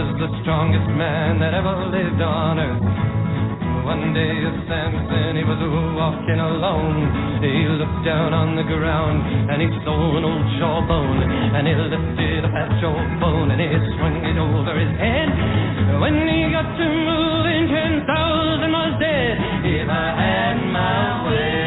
was the strongest man that ever lived on earth. One day Samson, he was walking alone. He looked down on the ground and he saw an old jawbone, and he lifted up that jawbone and he swung it over his head. When he got to moving, 10,000 was dead. If I had my way.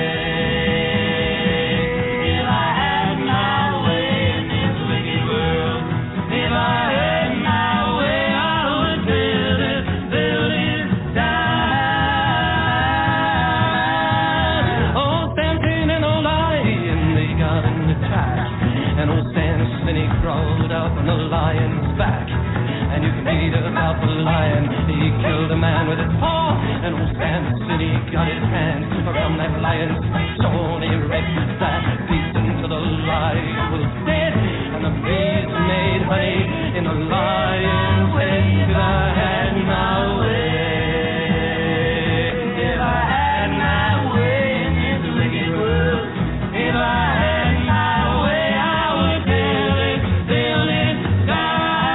About the lion, he killed a man with his paw, and old Samson, he got his hands around that lion's stone. He ripped that beast into the lion was dead, and the beast made honey in the lion's head. If I had my way, if I had my way in this wicked world, if I had my way, I would build it down.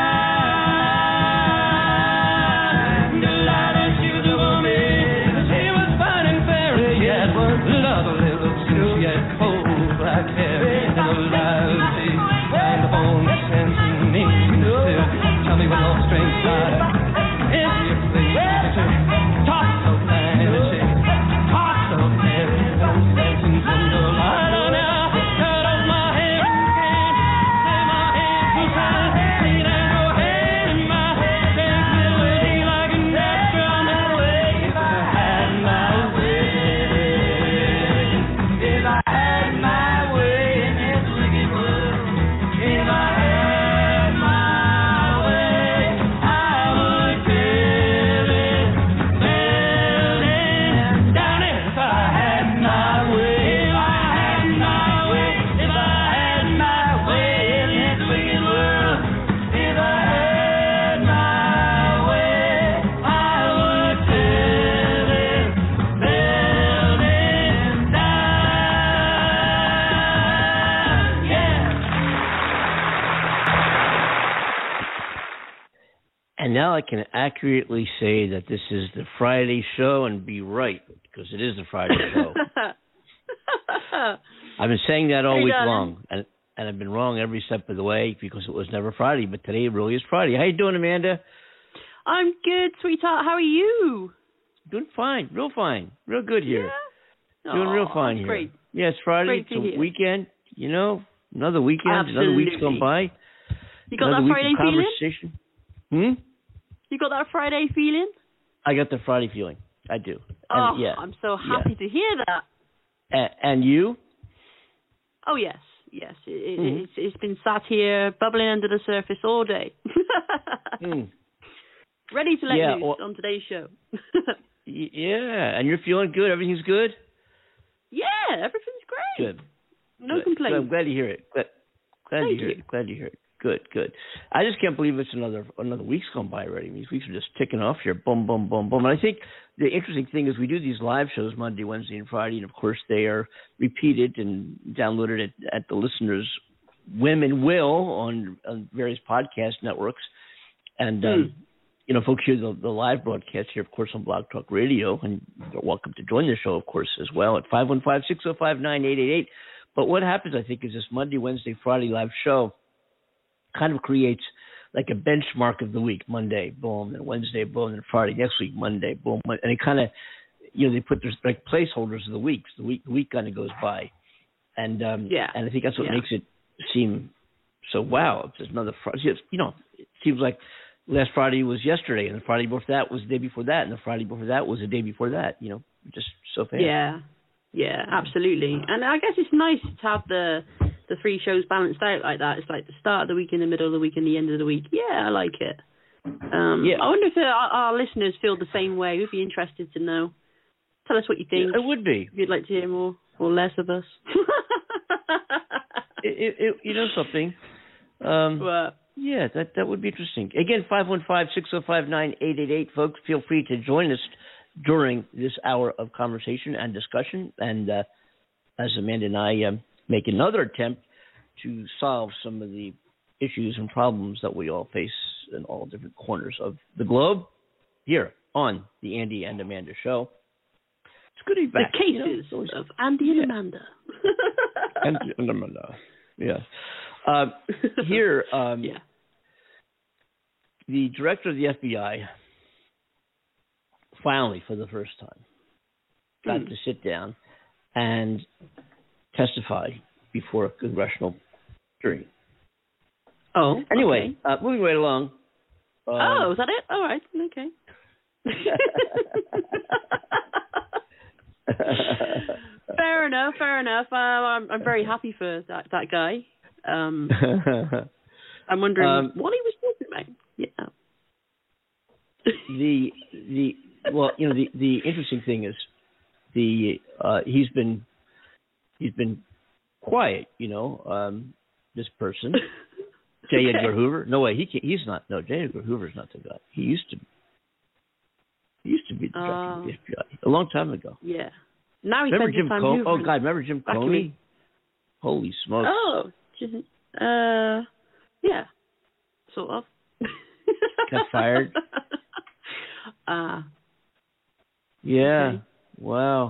Now I can accurately say that this is the Friday show and be right, because it is the Friday show. I've been saying that all week long, and I've been wrong every step of the way because it was never Friday, but today really is Friday. How you doing, Amanda? I'm good, sweetheart. How are you? Doing fine, real good here. Yeah? Doing real fine here. Great. Yeah, it's Friday, it's a weekend, you know, another weekend, Absolutely. Another week's gone by. You got that Friday feeling? You got that Friday feeling? I got the Friday feeling. I do. And, yeah. I'm so happy to hear that. And you? Oh, yes. It's been sat here bubbling under the surface all day. Ready to let loose on today's show. Yeah, and you're feeling good? Everything's good? Yeah, everything's great. Good. No complaints. I'm glad to hear it. Glad to hear it. Good. I just can't believe it's another week's gone by already. These weeks are just ticking off here. Boom, boom, boom, boom. And I think the interesting thing is we do these live shows Monday, Wednesday, and Friday, and of course they are repeated and downloaded at the listeners' whim and will on various podcast networks. And folks hear the live broadcast here, of course, on Blog Talk Radio, and you're welcome to join the show, of course, as well at 515-605-9888. But what happens, I think, is this Monday, Wednesday, Friday live show kind of creates like a benchmark of the week. Monday, boom, and Wednesday, boom, and Friday, next week, Monday, boom. And it kind of, they put there's like placeholders of the weeks. The week kind of goes by. And and I think that's what makes it seem so, wow, it's another Friday. It seems like last Friday was yesterday, and the Friday before that was the day before that, and the Friday before that was the day before that, just so fast. Yeah, absolutely. And I guess it's nice to have the three shows balanced out like that. It's like the start of the week, in the middle of the week, and the end of the week. Yeah, I like it. I wonder if our listeners feel the same way. We'd be interested to know. Tell us what you think. Yeah, it would be. If you'd like to hear more or less of us. Something. What? Yeah, that would be interesting. Again, 515-605-9888. Folks, feel free to join us during this hour of conversation and discussion. And as Amanda and I make another attempt to solve some of the issues and problems that we all face in all different corners of the globe here on the Andy and Amanda Show. It's good to be back. The cases of Andy and Amanda. Andy and Amanda. Yeah. Here, the director of the FBI finally, for the first time, got to sit down and testify before a congressional jury. Oh, anyway, okay. Moving right along. Is that it? All right, okay. Fair enough. I'm very happy for that guy. I'm wondering what he was talking about. Yeah. The interesting thing is he's been quiet. This person, J. Edgar Hoover. No way, he's not. No, J. Edgar Hoover's not the guy. He used to be the director of the FBI a long time ago. Yeah. Now he remember spends Jim time Comey? Oh God, remember Jim Comey? Holy smokes! Oh, yeah, sort of. Got fired. Yeah. Okay. Wow.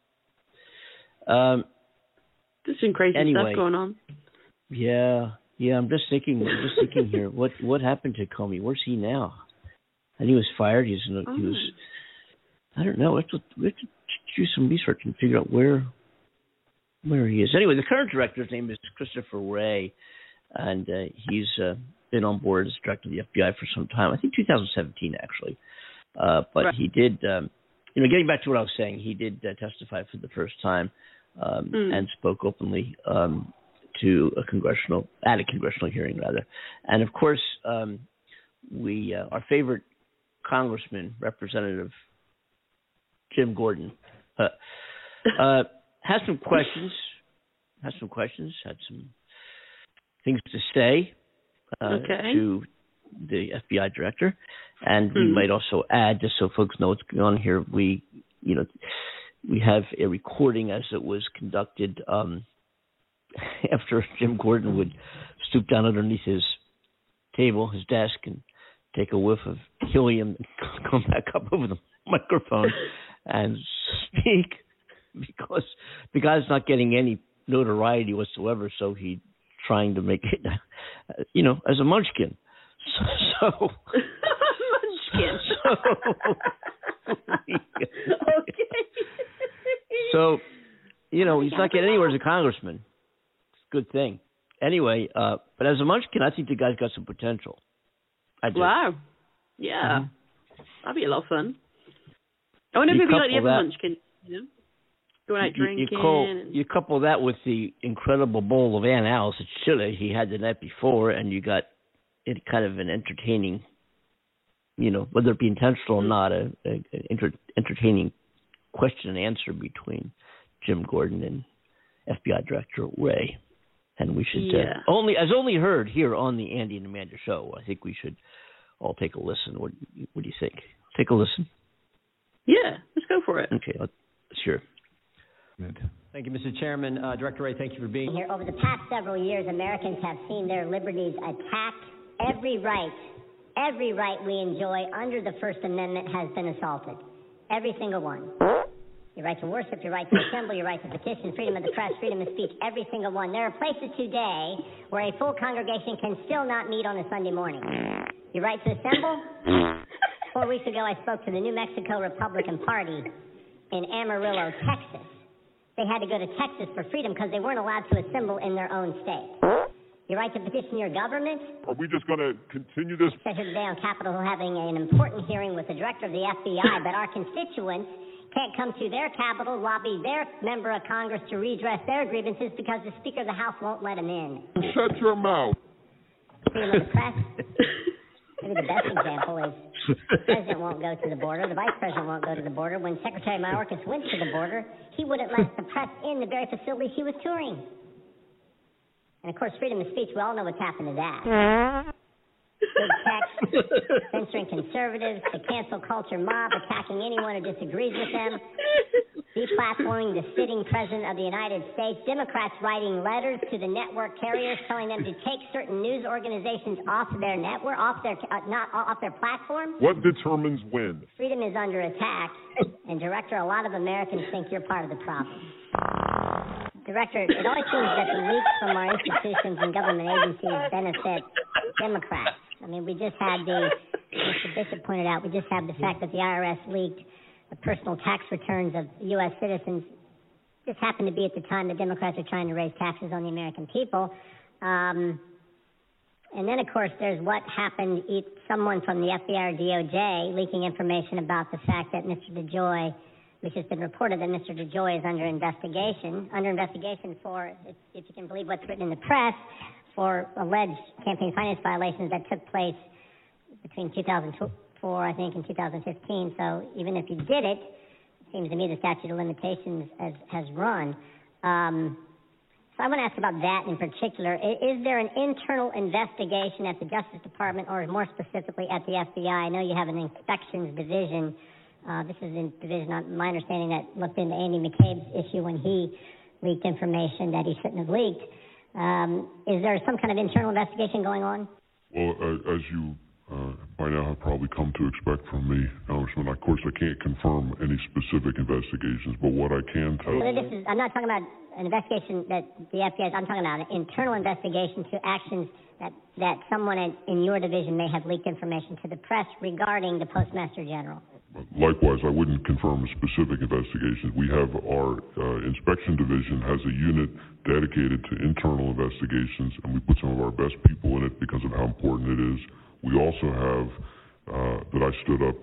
There's some crazy stuff going on. Yeah. I'm just thinking here. What happened to Comey? Where's he now? And he was fired. He was. I don't know. We have to do some research and figure out where he is. Anyway, the current director's name is Christopher Wray, and he's been on board as director of the FBI for some time. I think 2017 actually. But right. He did. Getting back to what I was saying, he did testify for the first time and spoke openly to a congressional hearing rather. And of course, our favorite Congressman, Representative Jim Gordon, has some questions. Had some things to say to the FBI director, and we might also add, just so folks know what's going on here, we have a recording as it was conducted after Jim Gordon would stoop down underneath his desk, and take a whiff of helium and come back up over the microphone and speak, because the guy's not getting any notoriety whatsoever, so he's trying to make it, as a munchkin. So munchkin. Okay. So, he's not getting anywhere as a congressman. It's a good thing. Anyway, but as a munchkin, I think the guy's got some potential. I do. Wow. Yeah. That'd be a lot of fun. I wonder if it'd be like the other munchkin, going out drinking. You couple that with the incredible bowl of Aunt Alice at Chile he had the night before, and you got it kind of an entertaining, whether it be intentional or not, an entertaining question and answer between Jim Gordon and FBI Director Wray. And we should only heard here on the Andy and Amanda Show. I think we should all take a listen. What do you think? Take a listen. Yeah, let's go for it. Okay, sure. Thank you, Mr. Chairman. Director Wray, thank you for being here. Over the past several years, Americans have seen their liberties attacked. Every right we enjoy under the First Amendment has been assaulted. Every single one. Your right to worship, your right to assemble, your right to petition, freedom of the press, freedom of speech, every single one. There are places today where a full congregation can still not meet on a Sunday morning. Your right to assemble? 4 weeks ago, I spoke to the New Mexico Republican Party in Amarillo, Texas. They had to go to Texas for freedom because they weren't allowed to assemble in their own state. Your right to petition your government? Are we just going to continue this? I said here today on Capitol Hill having an important hearing with the director of the FBI, but our constituents can't come to their capital, lobby their member of Congress to redress their grievances because the Speaker of the House won't let them in. Shut your mouth. Freedom of the press? Maybe the best example is the president won't go to the border, the vice president won't go to the border. When Secretary Mayorkas went to the border, he wouldn't let the press in the very facilities he was touring. And, of course, freedom of speech, we all know what's happened to that. big tech, censoring conservatives, the cancel culture mob attacking anyone who disagrees with them, deplatforming the sitting president of the United States, Democrats writing letters to the network carriers telling them to take certain news organizations off their network, off their platform. What determines when? Freedom is under attack, and Director, a lot of Americans think you're part of the problem. Director, it always seems that the leaks from our institutions and government agencies benefit Democrats. I mean, we just had Mr. Bishop pointed out, we just had the fact that the IRS leaked the personal tax returns of U.S. citizens. Just happened to be at the time the Democrats are trying to raise taxes on the American people. And then, of course, there's what happened, someone from the FBI or DOJ leaking information about the fact that Mr. DeJoy, which has been reported that Mr. DeJoy is under investigation for, if you can believe what's written in the press, for alleged campaign finance violations that took place between 2004, I think, and 2015. So even if you did it, it seems to me the statute of limitations has run. So I want to ask about that in particular. Is there an internal investigation at the Justice Department, or more specifically at the FBI? I know you have an inspections division. This is a division, my understanding, that looked into Andy McCabe's issue when he leaked information that he shouldn't have leaked. Is there some kind of internal investigation going on? Well, as you by now have probably come to expect from me, Congressman, of course I can't confirm any specific investigations, but what I can tell you... I'm not talking about an investigation that the FBI is, I'm talking about an internal investigation to actions that someone in your division may have leaked information to the press regarding the Postmaster General. Likewise, I wouldn't confirm specific investigations. We have our inspection division has a unit dedicated to internal investigations, and we put some of our best people in it because of how important it is. We also have, that I stood up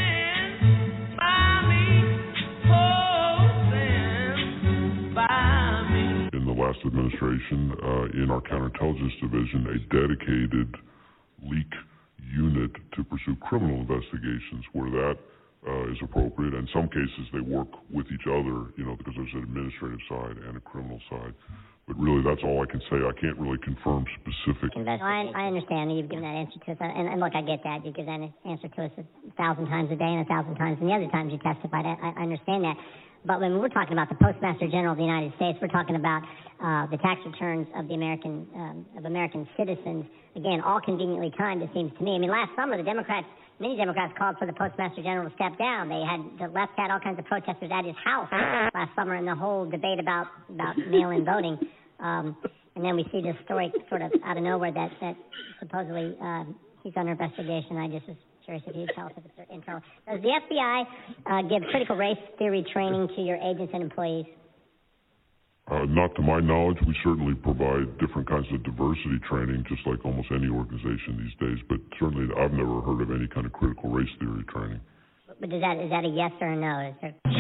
in the last administration, in our counterintelligence division, a dedicated leak unit to pursue criminal investigations where that is appropriate. In some cases, they work with each other, because there's an administrative side and a criminal side. But really, that's all I can say. I can't really confirm specific. I understand. You've given that answer to us. And look, I get that. You give that answer to us 1,000 times a day and 1,000 times and the other times you testified. I understand that. But when we're talking about the Postmaster General of the United States, we're talking about the tax returns of the American citizens. Again, all conveniently timed, it seems to me. I mean, last summer, many Democrats called for the Postmaster General to step down. The left had all kinds of protesters at his house last summer in the whole debate about mail-in voting. And then we see this story sort of out of nowhere that supposedly he's under investigation. I just was curious if you'd tell us if it's internal. Does the FBI give critical race theory training to your agents and employees? Not to my knowledge. We certainly provide different kinds of diversity training, just like almost any organization these days. But certainly I've never heard of any kind of critical race theory training. But is that a yes or a no?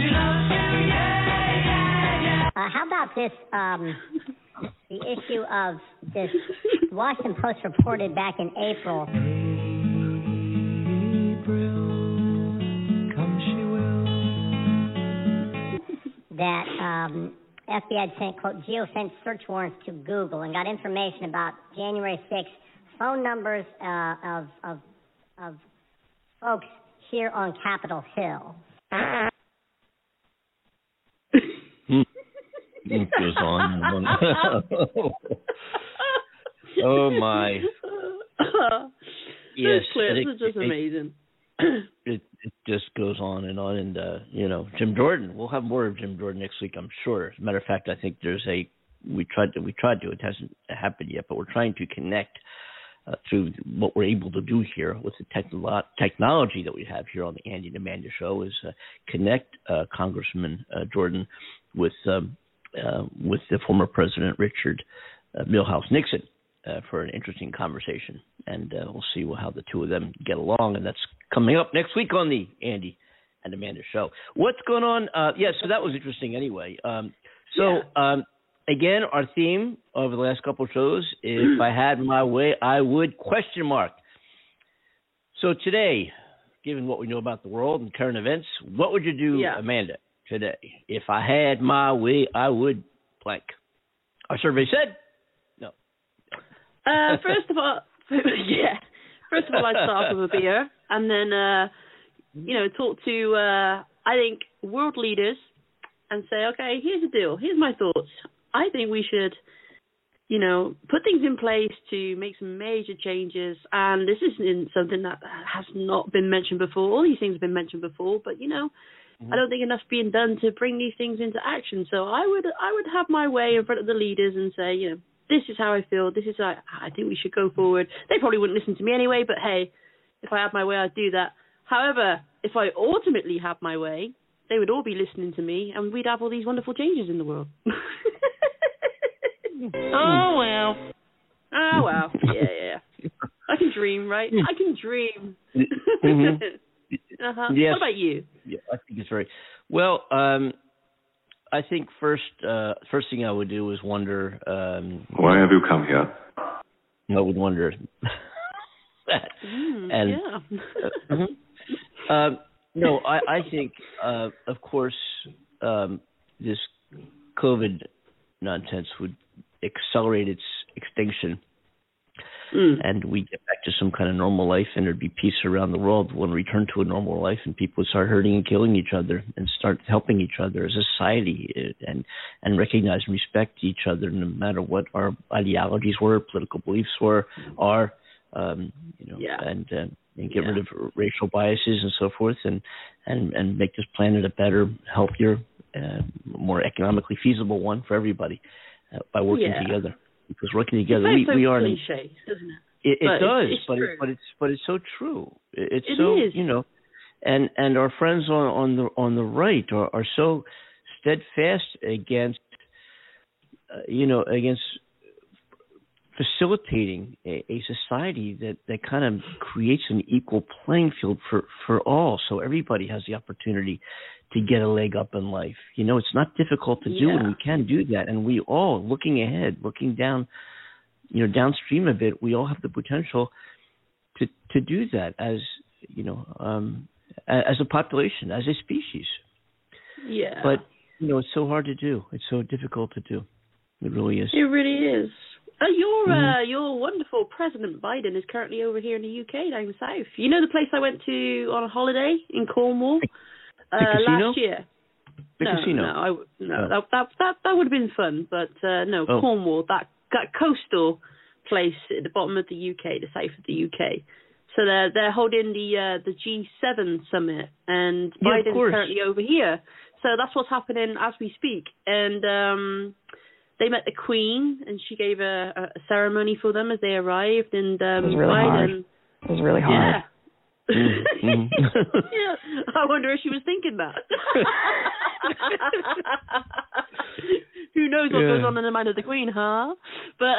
How about this, the issue of this Washington Post reported back in April. That FBI had sent, quote, geofence search warrants to Google and got information about January 6th phone numbers of folks here on Capitol Hill. It goes on. Oh my! Yes, this is just amazing. It just goes on, and Jim Jordan. We'll have more of Jim Jordan next week, I'm sure. As a matter of fact, I think there's we tried to. It hasn't happened yet, but we're trying to connect through what we're able to do here with the technology that we have here on the Andy and Amanda Show is connect Congressman Jordan with the former President Richard Milhouse Nixon for an interesting conversation, and we'll see how the two of them get along, and that's coming up next week on the Andy and Amanda Show. What's going on? So that was interesting anyway. Again, our theme over the last couple of shows, if I had my way, I would ? So today, given what we know about the world and current events, what would you do, Amanda, today? If I had my way, I would blank. Our survey said no. First of all, First of all, I'd start off with a beer, and then, talk to, I think, world leaders and say, okay, here's the deal. Here's my thoughts. I think we should, put things in place to make some major changes. And this isn't something that has not been mentioned before. All these things have been mentioned before, but, I don't think enough's being done to bring these things into action. So I would have my way in front of the leaders and say, this is how I feel. This is how I think we should go forward. They probably wouldn't listen to me anyway, but hey, if I had my way, I'd do that. However, if I ultimately have my way, they would all be listening to me, and we'd have all these wonderful changes in the world. Oh, well. Yeah. I can dream, right? I can dream. Uh-huh. Yes. What about you? Yeah, I think it's very well. I think first thing I would do is wonder. Why have you come here? I would wonder that. No, I think, of course, this COVID nonsense would accelerate its extinction. And we get back to some kind of normal life, and there'd be peace around the world. We'll return to a normal life, and people would start hurting and killing each other, and start helping each other as a society, and recognize and respect each other, no matter what our ideologies were, political beliefs are, and get rid of racial biases and so forth, and make this planet a better, healthier, more economically feasible one for everybody by working together. Because working together, we are. Cliche, doesn't it? It does, it's but it's so true. It is. And our friends on the right are so steadfast against facilitating a society that kind of creates an equal playing field for all, so everybody has the opportunity to get a leg up in life. It's not difficult to do, and we can do that. And we all, looking ahead, looking down, downstream a bit, we all have the potential to do that as a population, as a species. Yeah. But it's so hard to do. It's so difficult to do. It really is. It really is. Your wonderful President Biden is currently over here in the UK, down south. You know the place I went to on a holiday in Cornwall? Last year. The casino. That would have been fun, but Cornwall, that coastal place at the bottom of the UK, the south of the UK. So they're holding the G7 summit, and Biden's currently over here. So that's what's happening as we speak. And they met the Queen, and she gave a ceremony for them as they arrived. And it was really hard. It was really hard. Yeah. Yeah, I wonder if she was thinking that. Who knows what goes on in the mind of the Queen, huh? But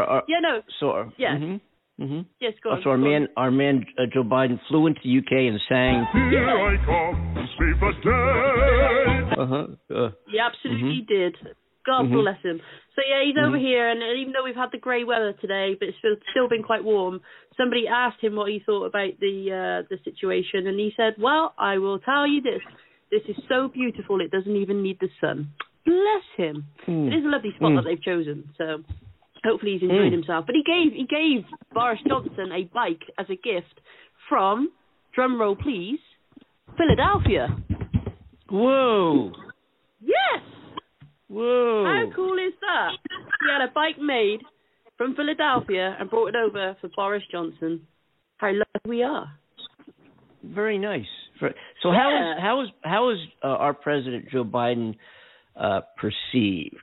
yes, go on. So our man Joe Biden flew into the UK and sang. Here I come to save the day. He absolutely did. God bless him. So he's over here, and even though we've had the grey weather today, but it's still been quite warm, somebody asked him what he thought about the situation, and he said, well, I will tell you this. This is so beautiful, it doesn't even need the sun. Bless him. It is a lovely spot that they've chosen, so hopefully he's enjoyed himself. But he gave Boris Johnson a bike as a gift from, drum roll please, Philadelphia. Whoa. Yes. Whoa. How cool is that? He had a bike made from Philadelphia and brought it over for Boris Johnson. How lucky we are. Very nice. So how is our President Joe Biden perceived?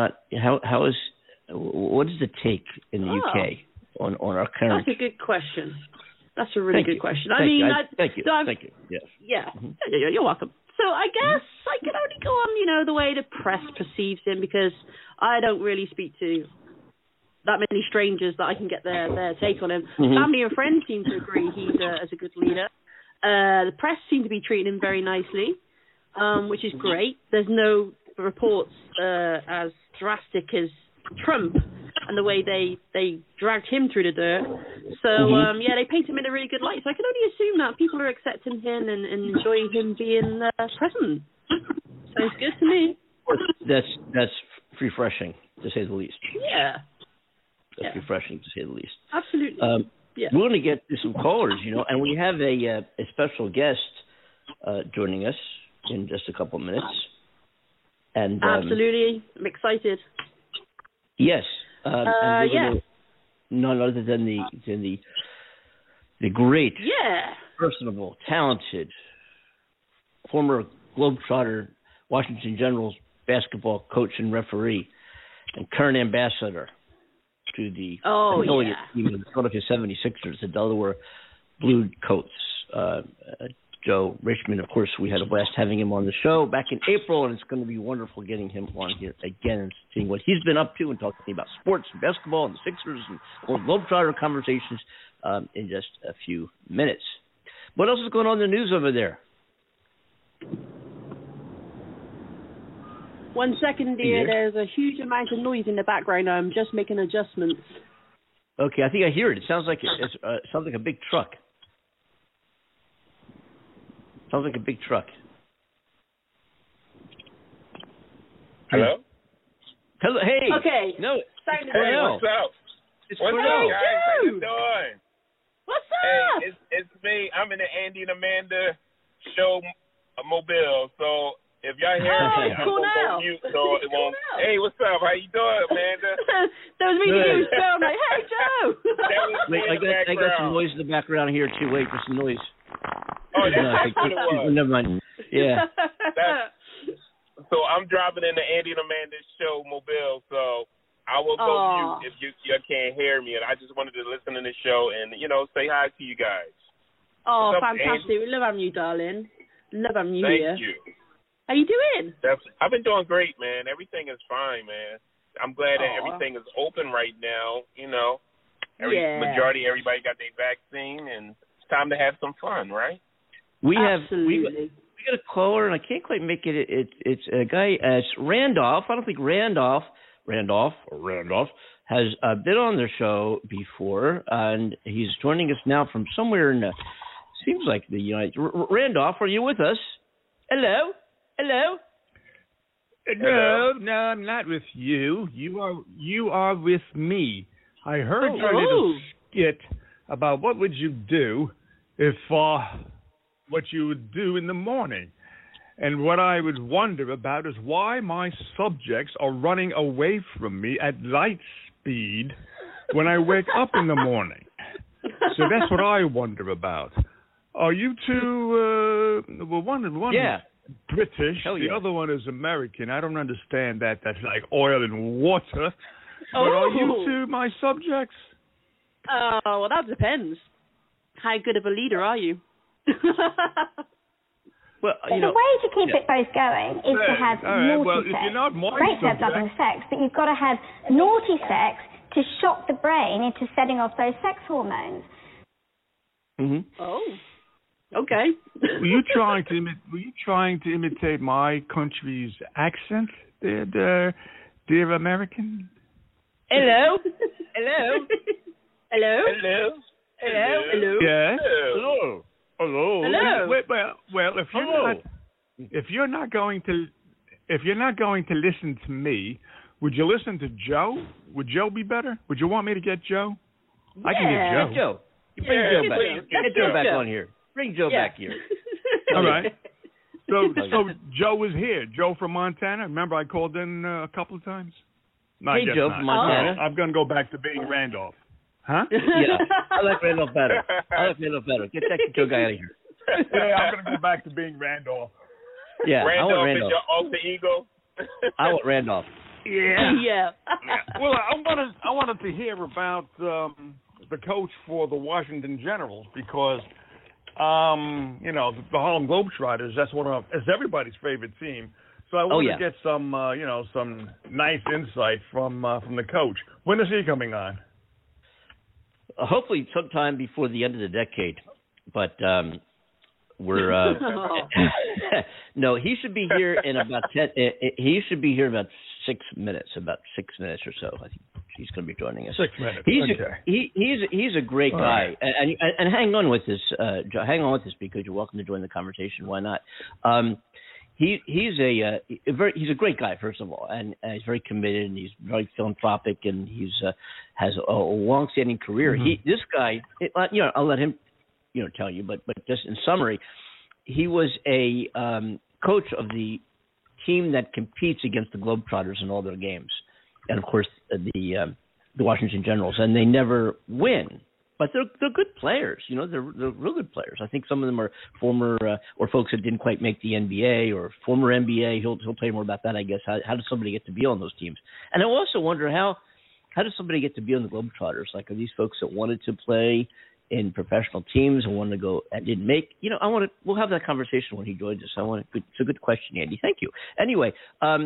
What is the take in the UK on our current? That's a good question. That's a really good question. Thank you. Yes. Yeah. You're welcome. So I guess I can only go on, the way the press perceives him, because I don't really speak to that many strangers that I can get their take on him. Family and friends seem to agree he's a good leader. The press seem to be treating him very nicely, which is great. There's no reports as drastic as Trump and the way they dragged him through the dirt. So, they paint him in a really good light. So I can only assume that people are accepting him and enjoying him being president. Sounds good to me. That's refreshing, to say the least. Yeah. That's refreshing, to say the least. Absolutely. Yeah. We're going to get to some callers, and we have a special guest joining us in just a couple of minutes. And absolutely, I'm excited. Yes. And none other than the great, personable, talented, former Globetrotter, Washington Generals basketball coach and referee, and current ambassador to the affiliate team of the Philadelphia 76ers, the Delaware Blue Coats. Joe Richmond, of course, we had a blast having him on the show back in April, and it's going to be wonderful getting him on here again and seeing what he's been up to and talking about sports and basketball and the Sixers and more Globetrotter conversations in just a few minutes. What else is going on in the news over there? 1 second, dear. There's a huge amount of noise in the background. I'm just making adjustments. Okay, I think I hear it. It sounds like sounds like a big truck. Sounds like a big truck. Hello? Hello. Hey. Okay. No. Hey, what's up? It's what's Cornell. up, guys? How you doing? What's up? Hey, it's me. I'm in the Andy and Amanda show Mobile. So if y'all hear me, I'm going to go mute so it won't. Hey, what's up? How you doing, Amanda? That was me to you, Joe. I'm like, hey, Joe. Wait, I got some noise in the background here, too. Wait for some noise. Oh, that's what it was. Never mind. Yeah. So I'm driving in the Andy and Amanda show Mobile, so I will go mute if you can't hear me. And I just wanted to listen to the show and, say hi to you guys. Oh, fantastic. We love having you, darling. Love having you here. Thank you. How you doing? I've been doing great, man. Everything is fine, man. I'm glad that everything is open right now, Majority everybody got their vaccine, and it's time to have some fun, right? We got a caller, and I can't quite make it. It's a guy. It's Randolph. I don't think Randolph has been on the show before, and he's joining us now from somewhere in seems like the United. Randolph, are you with us? Hello. No, I'm not with you. You are with me. I heard your little skit about what would you do if what you would do in the morning. And what I would wonder about is why my subjects are running away from me at light speed when I wake up in the morning. So that's what I wonder about. Are you two, one is British, the other one is American. I don't understand that. That's like oil and water. But are you two my subjects? Well, that depends. How good of a leader are you? Well, the way to keep it both going is to have naughty sex. If you're not my great to have loving sex, but you've got to have naughty sex to shock the brain into setting off those sex hormones. Mm-hmm. Oh, okay. Were you trying to imitate my country's accent, dear American? Hello. Yes. Hello. Well, if you're not going to listen to me, would you listen to Joe? Would Joe be better? Would you want me to get Joe? Yeah. I can get Joe. Joe. You bring Joe back. Get Joe back on here. Bring Joe back here. All right. So Joe is here. Joe from Montana. Remember I called in a couple of times? No, hey, Joe from Montana. I'm going to go back to being Randolph. Huh? Yeah, I like Randolph better. Get that Joe guy out of here. Yeah, I'm going to go back to being Randolph. Yeah, Randolph, I want Randolph. Is your alter ego? I want Randolph. Yeah. Well, I wanted to hear about the coach for the Washington Generals because, the Harlem Globetrotters, it's everybody's favorite team. So I want to get some, some nice insight from the coach. When is he coming on? Hopefully sometime before the end of the decade, but we're no. He should be here in about 10. He should be here in about 6 minutes. About 6 minutes or so. I think he's going to be joining us. 6 minutes. He's a great guy, right. and hang on with this. Hang on with this because you're welcome to join the conversation. Why not? he's a great guy, first of all, and he's very committed, and he's very philanthropic, and he's has a long-standing career. Mm-hmm. This guy, I'll let him tell you, but just in summary, he was a coach of the team that competes against the Globetrotters in all their games, and of course the Washington Generals, and they never win. But they're good players, they're real good players. I think some of them are former or folks that didn't quite make the NBA or former NBA. He'll tell you more about that, I guess. How does somebody get to be on those teams? And I also wonder how does somebody get to be on the Globetrotters? Like, are these folks that wanted to play in professional teams and wanted to go and didn't make? We'll have that conversation when he joins us. It's a good question, Andy. Thank you. Anyway,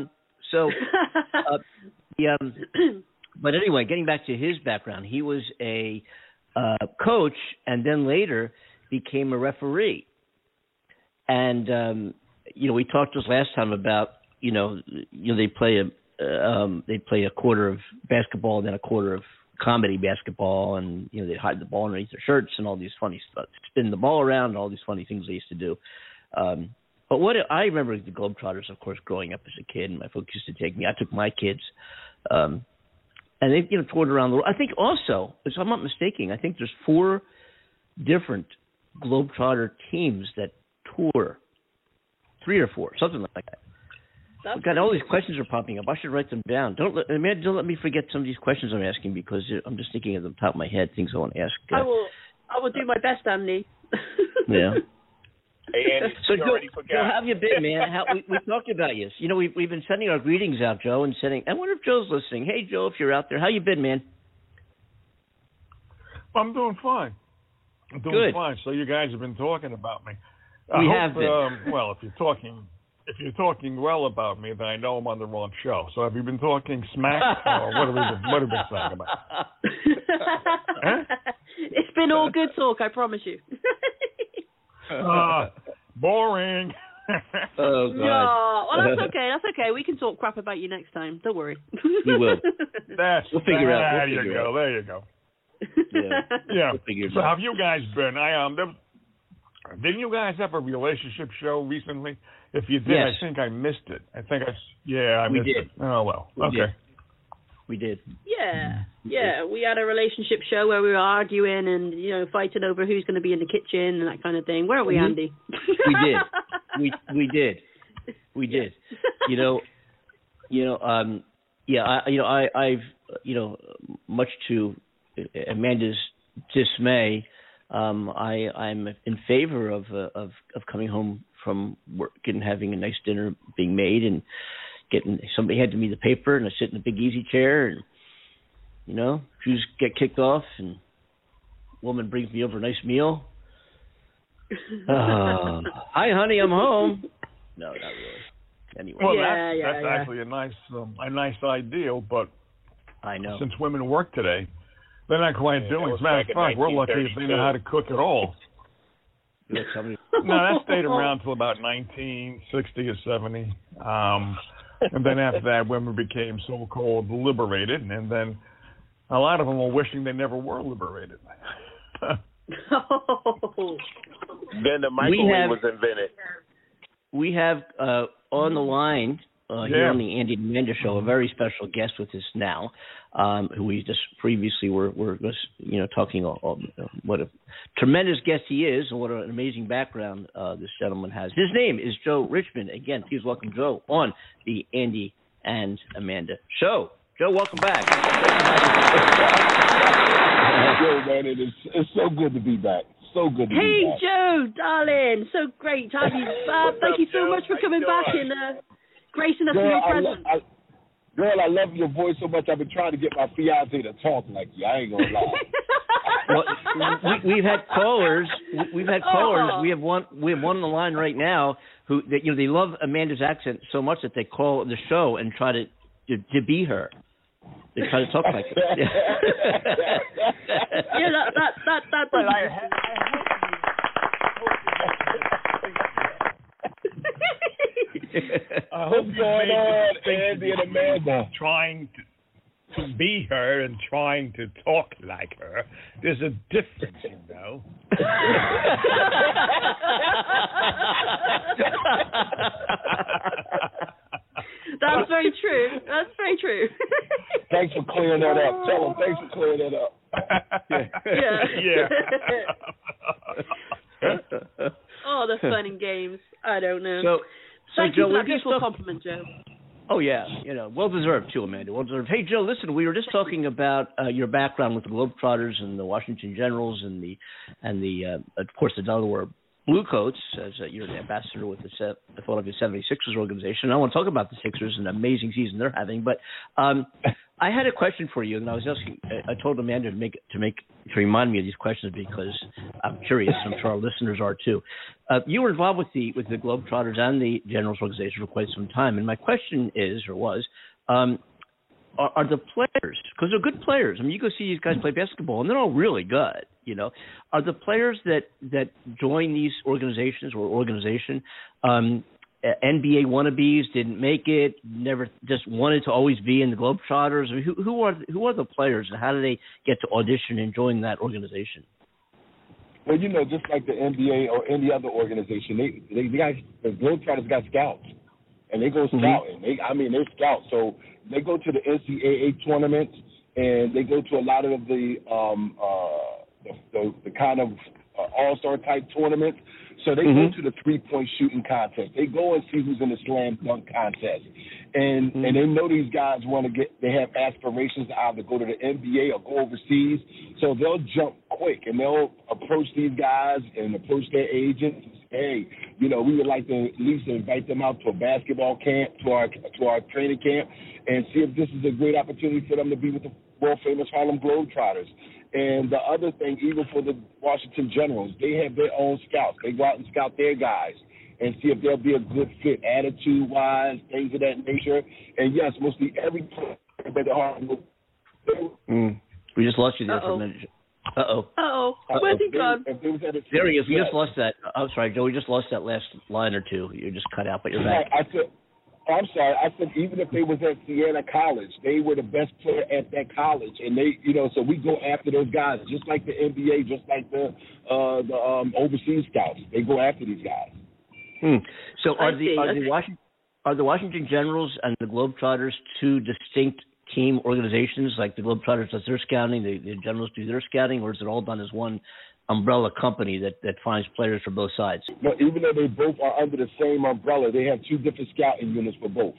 but anyway, getting back to his background, he was a coach, and then later became a referee. And we talked this last time about they play a quarter of basketball and then a quarter of comedy basketball, and they hide the ball underneath their shirts and all these funny stuff, spin the ball around, and all these funny things they used to do. But what I remember the Globetrotters, of course, growing up as a kid, and my folks used to take me. I took my kids. And they toured around the world. I think also, if I'm not mistaken, I think there's 4 different Globetrotter teams that tour. 3 or 4, something like that. God, all these questions are popping up. I should write them down. Don't let me forget some of these questions I'm asking, because I'm just thinking at the top of my head things I want to ask. I will do my best, Andy. Yeah. Hey, Andy, so Joe, how have you been, man? We talked about you. We've been sending our greetings out, Joe, and I wonder if Joe's listening. Hey, Joe, if you're out there, how you been, man? I'm doing fine. Good. Fine. So you guys have been talking about me. We have been. Well, if you're talking well about me, then I know I'm on the wrong show. So have you been talking smack, or what have we been talking about? Huh? It's been all good talk, I promise you. Boring. Oh, God. No, well, that's okay. That's okay. We can talk crap about you next time. Don't worry. We will. We'll figure it out. There you go. There you go. Yeah. So how have you guys been? Didn't you guys have a relationship show recently? If you did, yes. I think I missed it. I missed it. Oh, well. Okay. We did. Yeah. We had a relationship show where we were arguing and fighting over who's going to be in the kitchen and that kind of thing. Weren't we, Andy? We did. I've much to Amanda's dismay, I'm in favor of coming home from work and having a nice dinner being made and getting somebody handed me the paper and I sit in a big easy chair and shoes get kicked off and woman brings me over a nice meal. Hi, honey, I'm home. No, not really. Anyway. Well, that's actually a nice ideal, but I know since women work today, they're not quite doing. As a matter of fact, we're lucky if they know how to cook at all. No, that stayed around till about 1960 or 70. And then after that, women became so-called liberated, and then a lot of them were wishing they never were liberated. Then the microwave was invented. We have on the line here on the Andy and Amanda Show a very special guest with us now, who we just previously were talking what a tremendous guest he is and what an amazing background this gentleman has. His name is Joe Richmond. Again, please welcome Joe on the Andy and Amanda Show. Joe, welcome back. Joe, man, it's so good to be back. So good to be back. Hey, Joe, darling. So great to have you. Thank you so much for coming back and gracing us with your presence. Girl, I love your voice so much. I've been trying to get my fiance to talk like you. I ain't gonna lie. Well, we've had callers. We have one on the line right now who they love Amanda's accent so much that they call the show and try to be her. They try to talk like her. That's well, I hope you made Andy and Amanda trying to be her and trying to talk like her. There's a difference, you know. clearing that up. Tell him thanks for clearing that up. Oh, the fun and games. I don't know. So Thank Joe, you for that beautiful compliment, Joe. Oh yeah, well deserved too, Amanda. Well deserved. Hey Joe, listen, we were just talking about your background with the Globetrotters and the Washington Generals and the of course the Delaware Bluecoats, as you're an ambassador with the Philadelphia 76ers organization. I want to talk about the Sixers and the amazing season they're having, but I had a question for you, and I was asking. I told Amanda to remind me of these questions because I'm curious. I'm sure our listeners are too. You were involved with the Globetrotters and the Generals organization for quite some time, and my question was, are the players, because they're good players? I mean, you go see these guys play basketball, and they're all really good. Are the players that join these organizations NBA wannabes, didn't make it, never just wanted to always be in the Globetrotters? I mean, who are the players, and how do they get to audition and join that organization? Well, just like the NBA or any other organization, the Globetrotters got scouts, and they go scouting. They scout. So they go to the NCAA tournaments, and they go to a lot of the kind of all-star type tournaments. So they go to the three-point shooting contest. They go and see who's in the slam dunk contest. And they know these guys they have aspirations to either go to the NBA or go overseas. So they'll jump quick, and they'll approach these guys and approach their agents and say, hey, we would like to at least invite them out to a basketball camp, to our training camp, and see if this is a great opportunity for them to be with the world-famous Harlem Globetrotters. And the other thing, even for the Washington Generals, they have their own scouts. They go out and scout their guys and see if they'll be a good fit, attitude-wise, things of that nature. And, yes, mostly every player at the Harlem We just lost you there for a minute. Where's he gone? There he is. We just lost that. I'm sorry, Joe. We just lost that last line or two. You just cut out, but you're back. I'm sorry. I said even if they was at Siena College, they were the best player at that college, and they, so we go after those guys, just like the NBA, just like the overseas scouts. They go after these guys. So are the Washington Generals and the Globetrotters two distinct team organizations? Like the Globetrotters does their scouting, the Generals do their scouting, or is it all done as one umbrella company that finds players for both sides? No, even though they both are under the same umbrella, they have two different scouting units for both.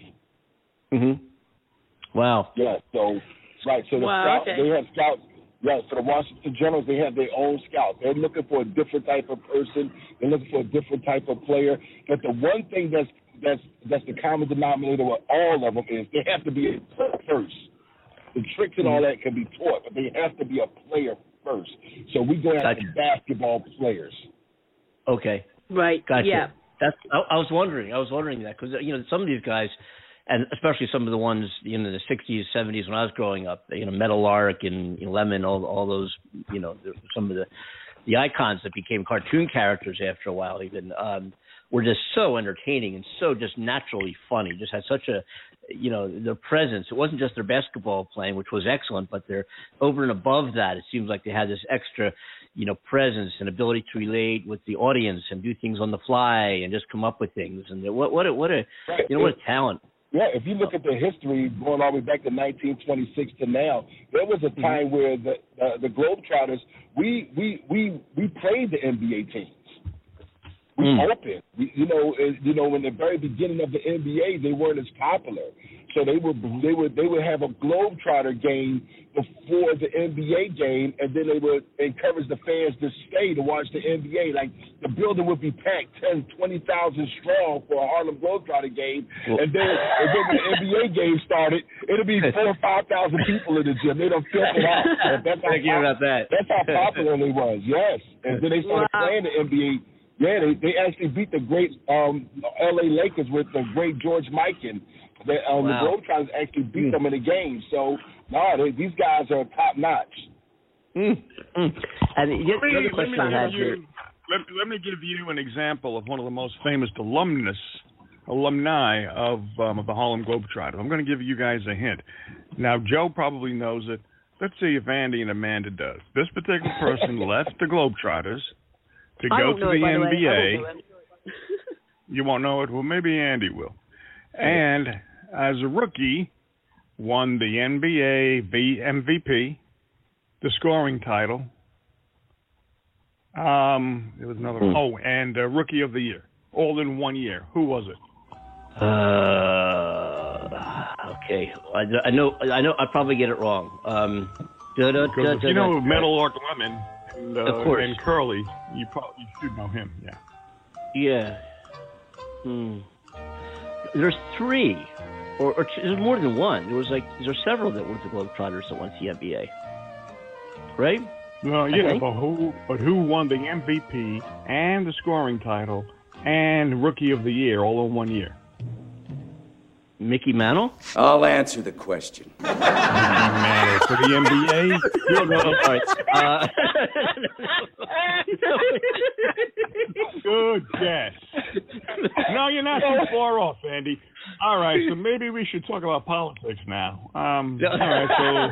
Wow. Yeah. So right. So they have scouts. Yeah. For the Washington Generals, they have their own scouts. They're looking for a different type of person. They're looking for a different type of player. But the one thing that's the common denominator with all of them is they have to be a player first. The tricks and all that can be taught, but they have to be a player first. So we go after basketball players. Okay. Right. Gotcha. Yeah. I was wondering that because some of these guys, and especially some of the ones in the 60s, 70s when I was growing up, Meadowlark and Lemon, all those, some of the icons that became cartoon characters after a while, even were just so entertaining and so just naturally funny. Just had such a their presence. It wasn't just their basketball playing, which was excellent, but they're over and above that. It seems like they had this extra, presence and ability to relate with the audience and do things on the fly and just come up with things. And what a talent. Yeah, if you look at the history going all the way back to 1926 to now, there was a time where the Globetrotters we played the NBA teams. We opened. In the very beginning of the NBA, they weren't as popular, so they would have a Globetrotter game before the NBA game, and then they would encourage the fans to stay to watch the NBA. Like the building would be packed 10,000, 20,000 strong for a Harlem Globetrotter game, and then when the NBA game started, it'll be 4,000 or 5,000 people in the gym. They don't fill it out. That's how popular they was. Yes, and then they started playing the NBA. Yeah, they actually beat the great L.A. Lakers with the great George Mikan. The Globetrotters actually beat them in the game. So, these guys are top notch. And the other question I had here. Let me give you an example of one of the most famous alumni of the Harlem Globetrotters. I'm going to give you guys a hint. Now, Joe probably knows it. Let's see if Andy and Amanda does. This particular person left the Globetrotters to go to the NBA. You won't know it? Well, maybe Andy will. And as a rookie, won the NBA MVP, the scoring title. There was another. And Rookie of the Year, all in 1 year. Who was it? Okay. I know. I'll probably get it wrong. If you know Meadowlark Lemon of course. And Curly, you should know him. Yeah. There's three, or there's more than one. There's several that were the Globetrotters that won the NBA, right? Well, yeah, but who won the MVP and the scoring title and Rookie of the Year all in 1 year? Mickey Mantle? I'll answer the question. Mickey Mantle for the NBA? Good guess. No, you're not too far off, Andy. All right, so maybe we should talk about politics now. All right,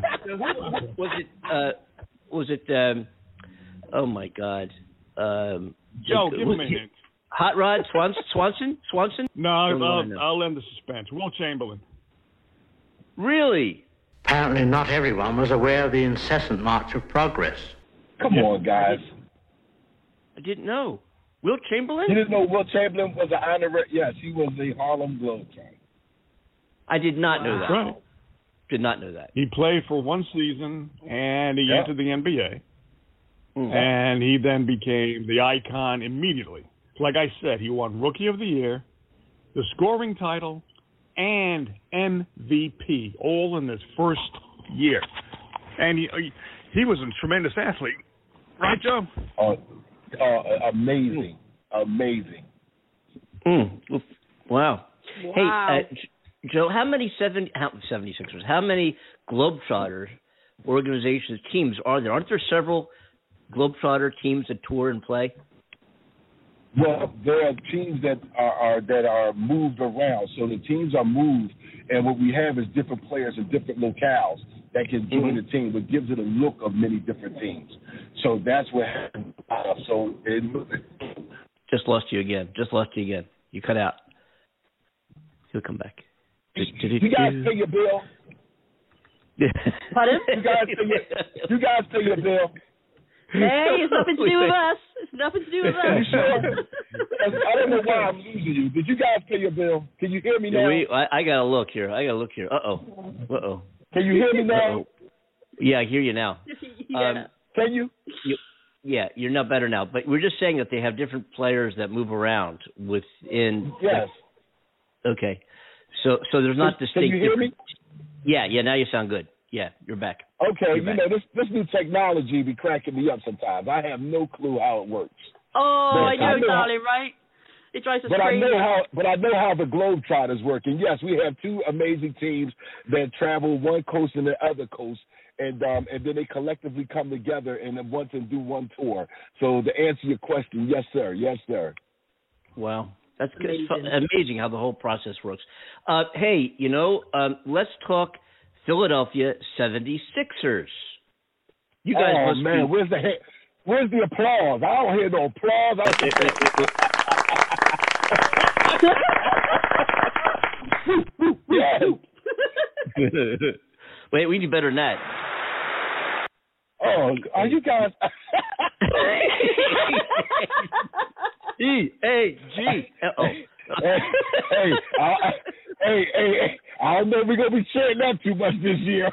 so was it? Oh my God! Joe, give him a hint. Hot Rod Swanson? No, I'll end the suspense. Will Chamberlain. Really? Apparently not everyone was aware of the incessant march of progress. Come on, guys. I didn't know. Will Chamberlain? You didn't know Will Chamberlain was an honorary? Yes, he was the Harlem Globetrotter. I did not know that. Right. Did not know that. He played for 1 season, and he entered the NBA. And he then became the icon immediately. Like I said, he won Rookie of the Year, the scoring title, and MVP, all in his first year. And he was a tremendous athlete. Right, Joe? Amazing. Wow. Hey, Joe, how many 76ers, how many Globetrotter organizations, teams are there? Aren't there several Globetrotter teams that tour and play? Well, there are teams that are moved around. So the teams are moved, and what we have is different players in different locales that can join the team, but gives it a look of many different teams. So that's what happened. Just lost you again. You cut out. He'll come back. You guys pay your bill. Pardon? You guys pay your bill. Hey, it's nothing to do with us. It's nothing to do with us. I don't know why I'm losing you. Did you guys pay your bill? Can you hear me now? I got to look here. Uh-oh. Can you hear me now? Uh-oh. Yeah, I hear you now. Can you? Yeah, you're not better now. But we're just saying that they have different players that move around within. Yes. Okay. So there's not distinct. Can you hear me? Yeah. Now you sound good. Yeah, you're back. Okay, this new technology be cracking me up sometimes. I have no clue how it works. Oh, I know, darling, right? It drives us crazy. I know how the Globetrotters work. And yes, we have 2 amazing teams that travel one coast and the other coast, and then they collectively come together and do one tour. So to answer your question, yes, sir. Wow. That's amazing how the whole process works. Hey, let's talk Philadelphia 76ers. You guys must man, where's the applause? I don't hear no applause. Wait, we need better than that. Oh, are you guys? E-A-G. Hey, I don't know if we're going to be sharing that too much this year.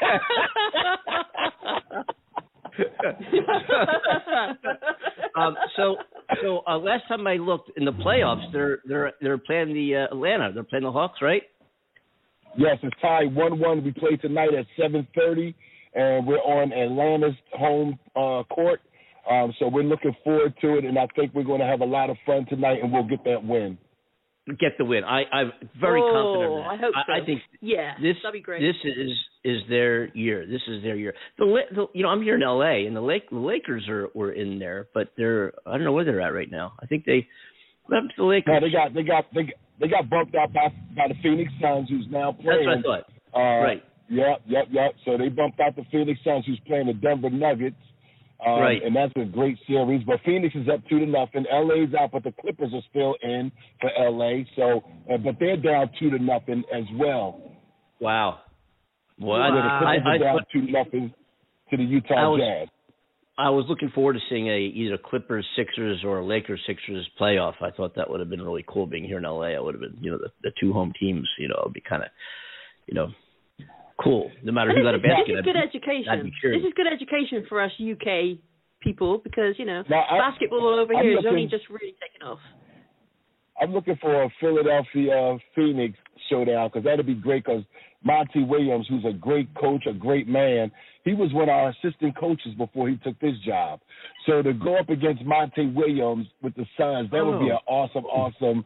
So last time I looked in the playoffs, they're playing the Atlanta. They're playing the Hawks, right? Yes, it's tied 1-1. We play tonight at 7:30, and we're on Atlanta's home court. So we're looking forward to it, and I think we're going to have a lot of fun tonight, and we'll get that win. Get the win. I'm very confident in that. I hope so. I think that'd be great. This is their year. This is their year. I'm here in L.A. and the Lakers were in there, but I don't know where they're at right now. I think they left the Lakers. No, they got bumped out by the Phoenix Suns, who's now playing. That's what I thought. Right. Yep. So they bumped out the Phoenix Suns, who's playing the Denver Nuggets. Right. And that's a great series. But Phoenix is up 2-0. LA's out, but the Clippers are still in for LA. So, but they're down 2-0 as well. Wow. Well, I down 2-0 to the Utah Jazz. I was looking forward to seeing either Clippers Sixers or Lakers Sixers playoff. I thought that would have been really cool. Being here in LA, I would have been, the two home teams. It would be kind of, cool. No matter who got a basket. This is good education. This is good education for us UK people because basketball over here is only just really taking off. I'm looking for a Philadelphia Phoenix showdown because that'd be great. Because Monty Williams, who's a great coach, a great man, he was one of our assistant coaches before he took this job. So to go up against Monty Williams with the Suns, that would be an awesome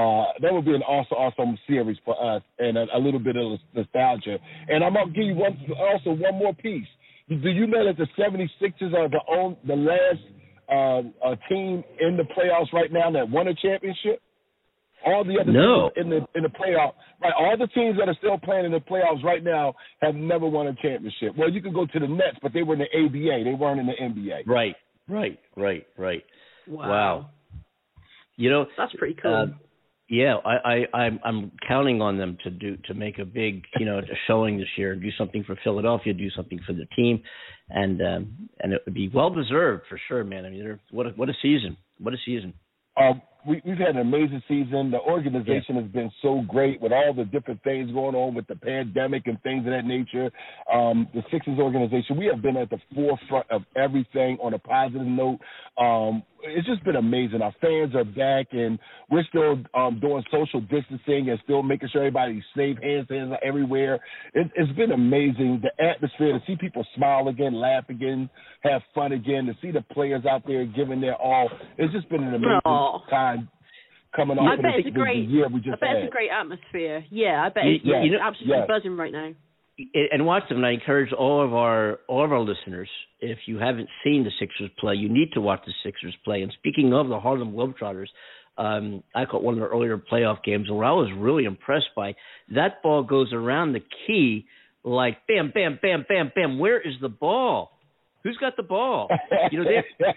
series for us and a little bit of nostalgia. And I'm gonna give you one more piece. Do you know that the 76ers are the last team in the playoffs right now that won a championship? All the other teams in the playoff, right? All the teams that are still playing in the playoffs right now have never won a championship. Well, you can go to the Nets, but they were in the ABA. They weren't in the NBA. Right. Wow. That's pretty cool. I'm counting on them to make a big, a showing this year, do something for Philadelphia, do something for the team, and it would be well deserved for sure, man. I mean, what a season! What a season! We've had an amazing season. The organization has been so great with all the different things going on with the pandemic and things of that nature. The Sixers organization, we have been at the forefront of everything on a positive note. It's just been amazing. Our fans are back, and we're still doing social distancing and still making sure everybody's safe, hands everywhere. It's been amazing. The atmosphere, to see people smile again, laugh again, have fun again, to see the players out there giving their all. It's just been an amazing time coming off of the year we just had. I bet it's a great atmosphere. Yeah, I bet it's absolutely buzzing right now. And watch them. And I encourage all of our listeners, if you haven't seen the Sixers play, you need to watch the Sixers play. And speaking of the Harlem Globetrotters, I caught one of their earlier playoff games where I was really impressed by that ball goes around the key like bam, bam, bam, bam, bam. Where is the ball? Who's got the ball? And you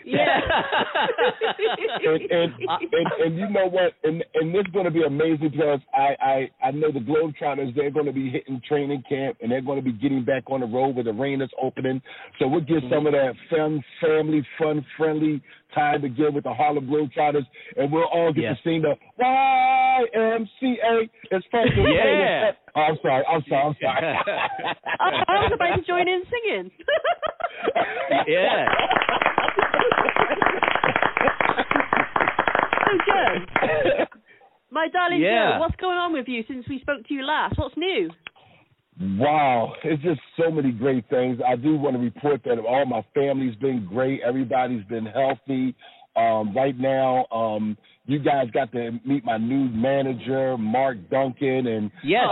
know what? And this is going to be amazing because I know the Globetrotters, they're going to be hitting training camp and they're going to be getting back on the road with the rain is opening. So we'll get some of that family, fun-friendly time again with the Harlem Globetrotters, and we'll all get to sing the YMCA. It's fun to yeah. I'm sorry. I was about to join in singing. Yeah. So good. My darling Joe, what's going on with you since we spoke to you last? What's new? Wow, it's just so many great things. I do want to report that all my family's been great. Everybody's been healthy. Right now, you guys got to meet my new manager, Mark Duncan, and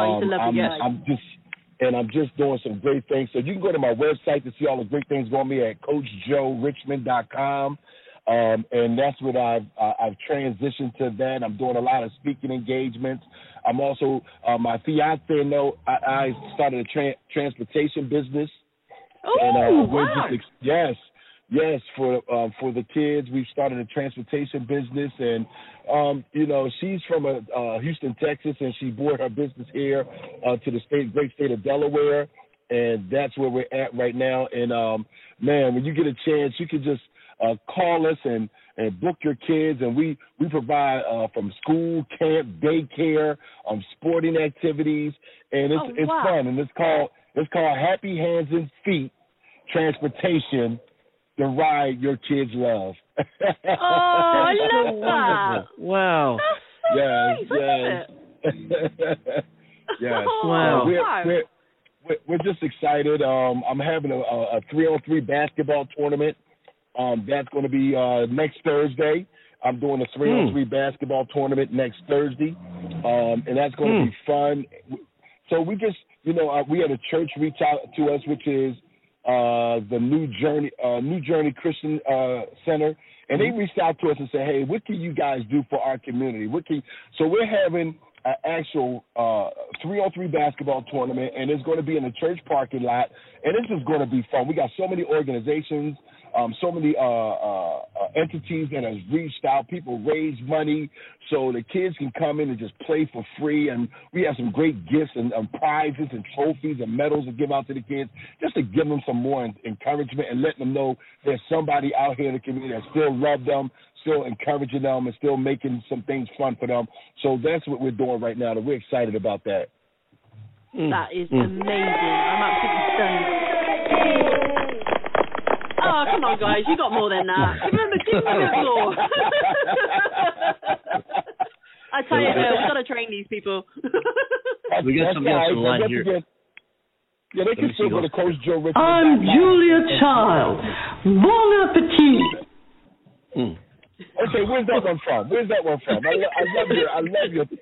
I'm just doing some great things. So you can go to my website to see all the great things going on me at CoachJoeRichmond.com. And that's what I've transitioned to that. I'm doing a lot of speaking engagements. I'm also, my fiance I started a transportation business. Oh, and, wow. Yes, for the kids, we've started a transportation business, and she's from Houston, Texas, and she brought her business here to the great state of Delaware, and that's where we're at right now. And man, when you get a chance, you can just call us and book your kids, and we provide from school, camp, daycare, sporting activities, and it's fun, and it's called Happy Hands and Feet Transportation. The ride your kids love. I love that. Wow. That's so Yes. Yes. Wow. We're just excited. I'm having a 3-on-3 basketball tournament. That's going to be next Thursday. I'm doing a 3-on-3 basketball tournament next Thursday, and that's going to be fun. So we just, we had a church reach out to us, which is the New Journey Christian Center, and they reached out to us and said, "Hey, what can you guys do for our community? So we're having an actual 3-on-3 basketball tournament, and it's going to be in the church parking lot, and this is going to be fun. We got so many organizations, so many entities that has reached out. People raise money so the kids can come in and just play for free. And we have some great gifts and prizes and trophies and medals to give out to the kids, just to give them some more encouragement and let them know there's somebody out here in the community that still love them, still encouraging them, and still making some things fun for them. So that's what we're doing right now, and we're excited about that. That is amazing. I'm absolutely stunned. Oh, come on, guys. You got more than that. Give them the floor. I tell you, we've got to train these people. We got somebody else on the line here. Yeah, they can still go to Coach Joe Richard. I'm Julia Child. Bon appetit. Okay, where's that one from? I love your.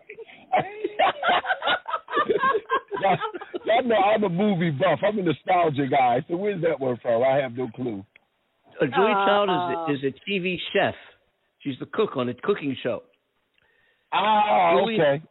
Y'all know I'm a movie buff. I'm a nostalgia guy. So where's that one from? I have no clue. Julia Child is a TV chef. She's the cook on a cooking show. Okay.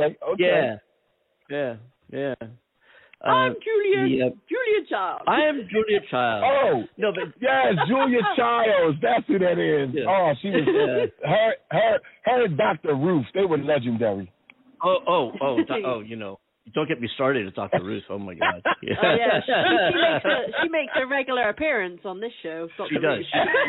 Yeah. I'm Julia Child. I am Julia Child. Oh, no, but yes, Julia Childs. That's who that is. Yeah. Oh, she was her and Dr. Ruth. They were legendary. Oh, you know. Don't get me started with Dr. Ruth. Oh, my God. Yeah. Oh, yeah. She makes a regular appearance on this show. Dr. She does.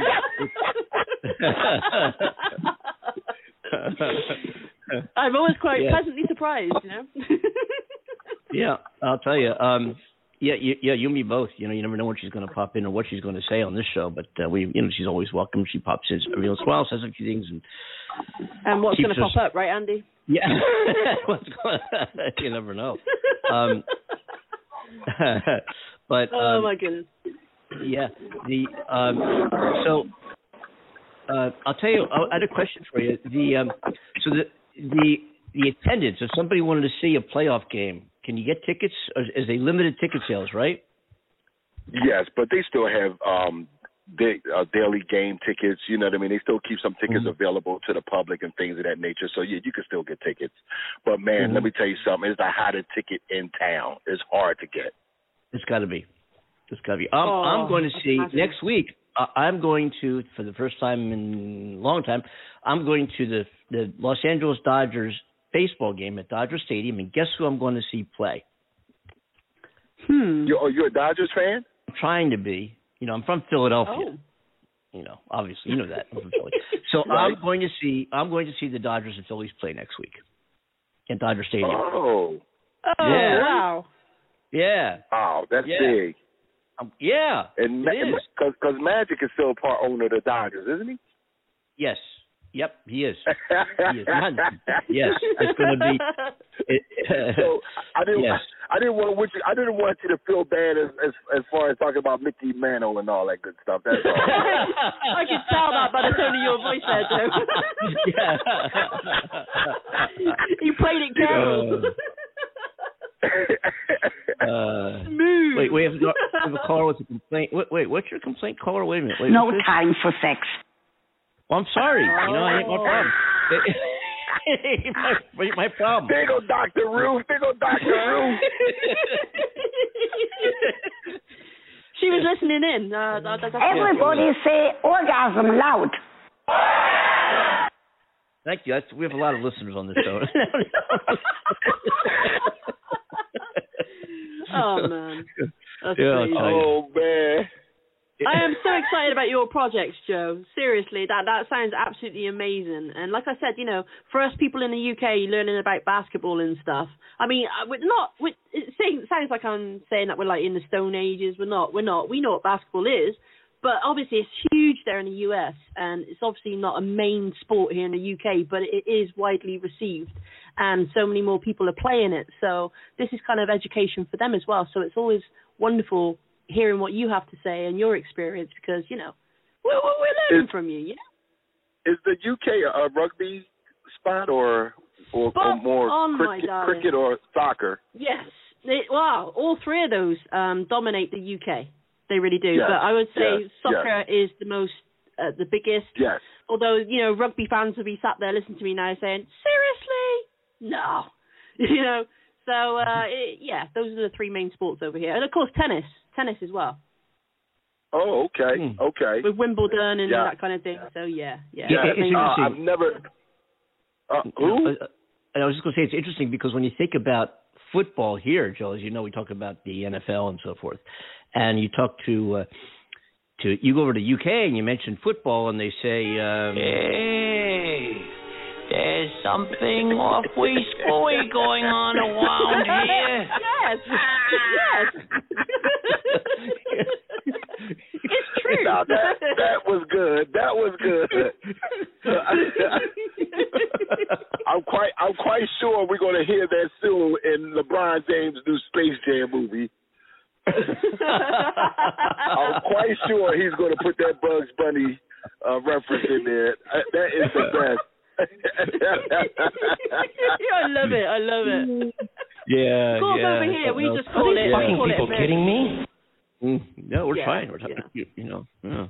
I'm always quite pleasantly surprised, you know? Yeah, I'll tell you. You and me both. You know, you never know when she's going to pop in or what she's going to say on this show. But she's always welcome. She pops in every once in a while, says a few things, and what's going to pop up, right, Andy? Yeah, you never know. But oh my goodness. Yeah. I'll tell you. I had a question for you. The attendance. If somebody wanted to see a playoff game, can you get tickets? Is they limited ticket sales, right? Yes, but they still have daily game tickets. You know what I mean? They still keep some tickets available to the public and things of that nature. So yeah, you can still get tickets. But man, let me tell you something. It's the hottest ticket in town. It's hard to get. It's got to be. I'm going to see next week. I'm going to, for the first time in a long time, I'm going to the Los Angeles Dodgers baseball game at Dodger Stadium, and guess who I'm going to see play? You're a Dodgers fan? I'm trying to be. You know, I'm from Philadelphia. Oh. You know, obviously, you know that. I'm from Philly. So right. I'm going to see the Dodgers and Phillies play next week at Dodger Stadium. Oh, yeah. Wow. Yeah. Oh, that's big. Yeah. And because Magic is still a part owner of the Dodgers, isn't he? Yes. Yep, he is. Yes, it's going to be. So I didn't want you to feel bad as far as talking about Mickey Mantle and all that good stuff. That's all. I could tell that by the tone of your voice there, Joe. You played it careful. Wait, we have a caller with a complaint. Wait, what's your complaint, caller? Wait a minute. No time for sex. Well, I'm sorry. You know, I ain't my problem. my problem. There go Dr. Ruth. She was listening in. Everybody say orgasm loud. Thank you. We have a lot of listeners on this show. Oh, man. That's crazy. Oh, man. I am so excited about your projects, Joe. Seriously, that sounds absolutely amazing. And like I said, you know, for us people in the UK learning about basketball and stuff, I mean, it sounds like I'm saying that we're like in the Stone Ages. We're not. We know what basketball is, but obviously it's huge there in the US, and it's obviously not a main sport here in the UK, but it is widely received, and so many more people are playing it. So this is kind of education for them as well. So it's always wonderful hearing what you have to say and your experience, because, you know, we're learning from you, yeah? Is the UK a rugby spot or more cricket or soccer? Yes. All three of those dominate the UK. They really do. Yes. But I would say soccer is the most, the biggest. Yes. Although, you know, rugby fans will be sat there listening to me now saying, seriously? No. You know? So, those are the three main sports over here. And, of course, tennis as well. Oh, okay, okay. With Wimbledon and that kind of thing. So yeah. I've never. Who? I was just going to say it's interesting because when you think about football here, Joe, as you know, we talk about the NFL and so forth, and you talk to you go over to UK and you mention football, and they say, "Hey, there's something awfully screwy going on around here." Yes. It's true. Now that was good. That was good. I'm quite sure we're going to hear that soon in LeBron James' new Space Jam movie. I'm quite sure he's going to put that Bugs Bunny reference in there. That is the best. I love it. Yeah. Call over here. We just call it. Fucking people kidding me? No, we're fine. We're talking, you know.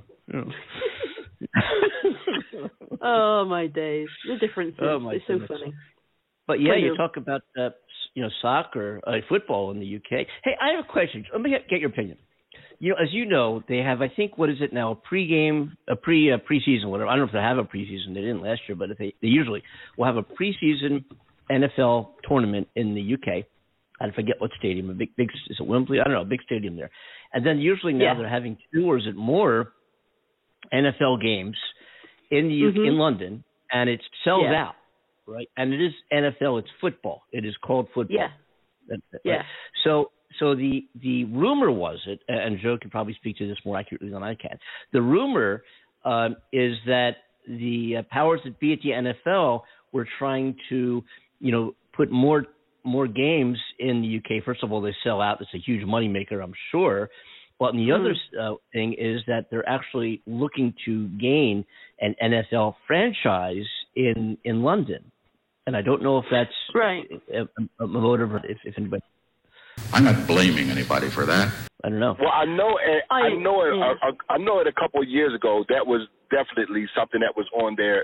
Oh my days, the differences. It's so funny. But yeah, you talk about soccer, football in the UK. Hey, I have a question. Let me get your opinion. As you know, they have, I think, what is it now, a preseason, whatever. I don't know if they have a preseason. They didn't last year, but if they usually will have a preseason NFL tournament in the UK. I forget what stadium. A big is it Wembley? I don't know. A big stadium there. And then usually now they're having 2 or is it more NFL games in the UK, in London, and it sells out, right? And it is NFL. It's football. It is called football. Yeah. Right? So the rumor was it, and Joe can probably speak to this more accurately than I can. The rumor is that the powers that be at the NFL were trying to, put more games in the UK. First of all, they sell out. It's a huge moneymaker, I'm sure. But the other thing is that they're actually looking to gain an NFL franchise in London. And I don't know if that's a motive or if anybody. I'm not blaming anybody for that. I don't know. Well, I know it a couple of years ago. That was definitely something that was on their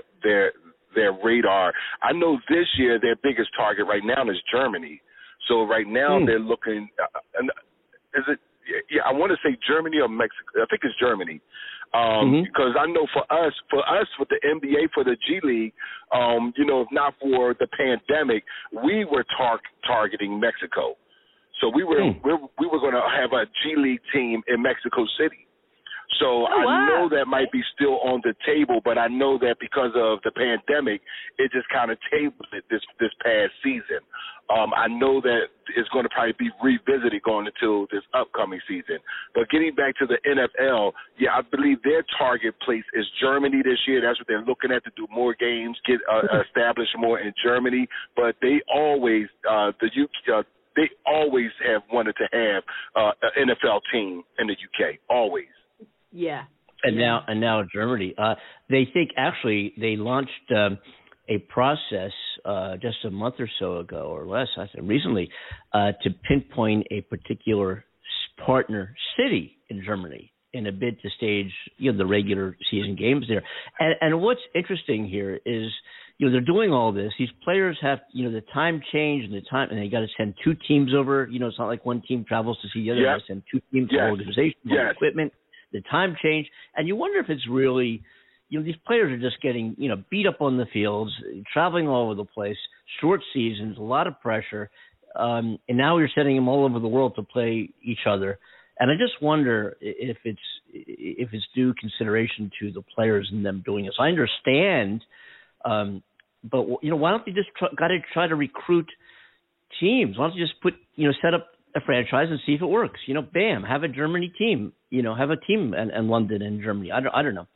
radar. I know this year their biggest target right now is Germany. So right now they're looking. Is it? Yeah, I want to say Germany or Mexico. I think it's Germany. Because I know for us with the NBA, for the G League, if not for the pandemic, we were targeting Mexico. So we were going to have a G League team in Mexico City. So I know that might be still on the table, but I know that because of the pandemic, it just kind of tabled it this past season. I know that it's going to probably be revisited going into this upcoming season. But getting back to the NFL, I believe their target place is Germany this year. That's what they're looking at, to do more games, get established more in Germany. But they always they always have wanted to have an NFL team in the UK, always. Yeah. And now Germany. They think actually they launched a process just a month or so ago or less, I think, recently, to pinpoint a particular partner city in Germany in a bid to stage the regular season games there. And what's interesting here is they're doing all this. These players have the time change and they got to send 2 teams over. It's not like one team travels to see the other. They send 2 teams, organization, equipment. The time change, and you wonder if it's really, these players are just getting, beat up on the fields, traveling all over the place, short seasons, a lot of pressure, and now you're sending them all over the world to play each other. And I just wonder if it's due consideration to the players and them doing this. I understand, but why don't you just try to recruit teams? Why don't you just set up a franchise and see if it works? Bam, have a Germany team. Have a team in London and Germany. I don't know.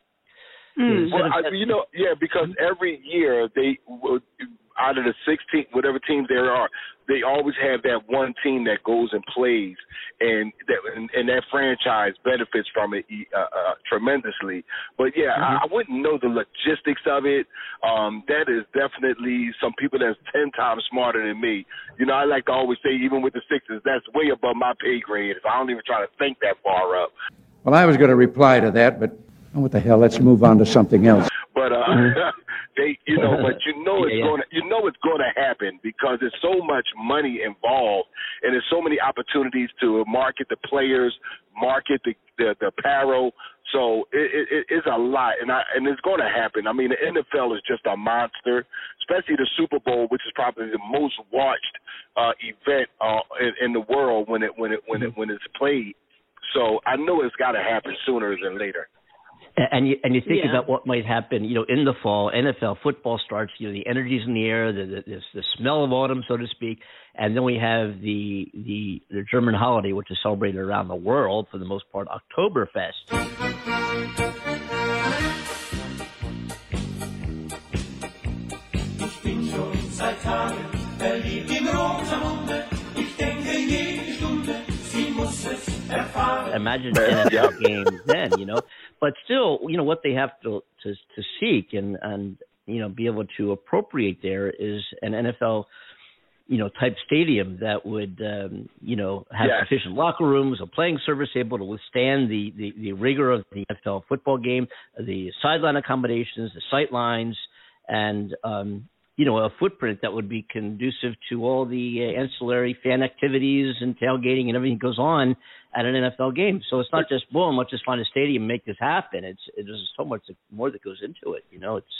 Well, because every year they out of the 16 whatever teams there are, they always have that one team that goes and plays, and that franchise benefits from it tremendously. But I wouldn't know the logistics of it. That is definitely some people that's 10 times smarter than me. I like to always say, even with the Sixers, that's way above my pay grade. I don't even try to think that far up. Well, I was going to reply to that, but what the hell? Let's move on to something else. But They, but it's going to happen because there's so much money involved, and there's so many opportunities to market the players, market the apparel. So it's a lot, and it's going to happen. I mean, the NFL is just a monster, especially the Super Bowl, which is probably the most watched event in the world when it's played. So I know it's got to happen sooner than later. And you think about what might happen, in the fall. NFL football starts. The energy's in the air, the smell of autumn, so to speak, and then we have the German holiday, which is celebrated around the world for the most part, Oktoberfest. Ich bin schon seit Tagen verliebt in Rosamunde. Ich denke jede Stunde, sie muss es erfahren. Imagine NFL games then, But still, what they have to seek and be able to appropriate there is an NFL, type stadium that would, have sufficient locker rooms, a playing service able to withstand the rigor of the NFL football game, the sideline accommodations, the sight lines, and, a footprint that would be conducive to all the ancillary fan activities and tailgating and everything goes on at an NFL game. So it's not just, boom, let's just find a stadium and make this happen. There's so much more that goes into it.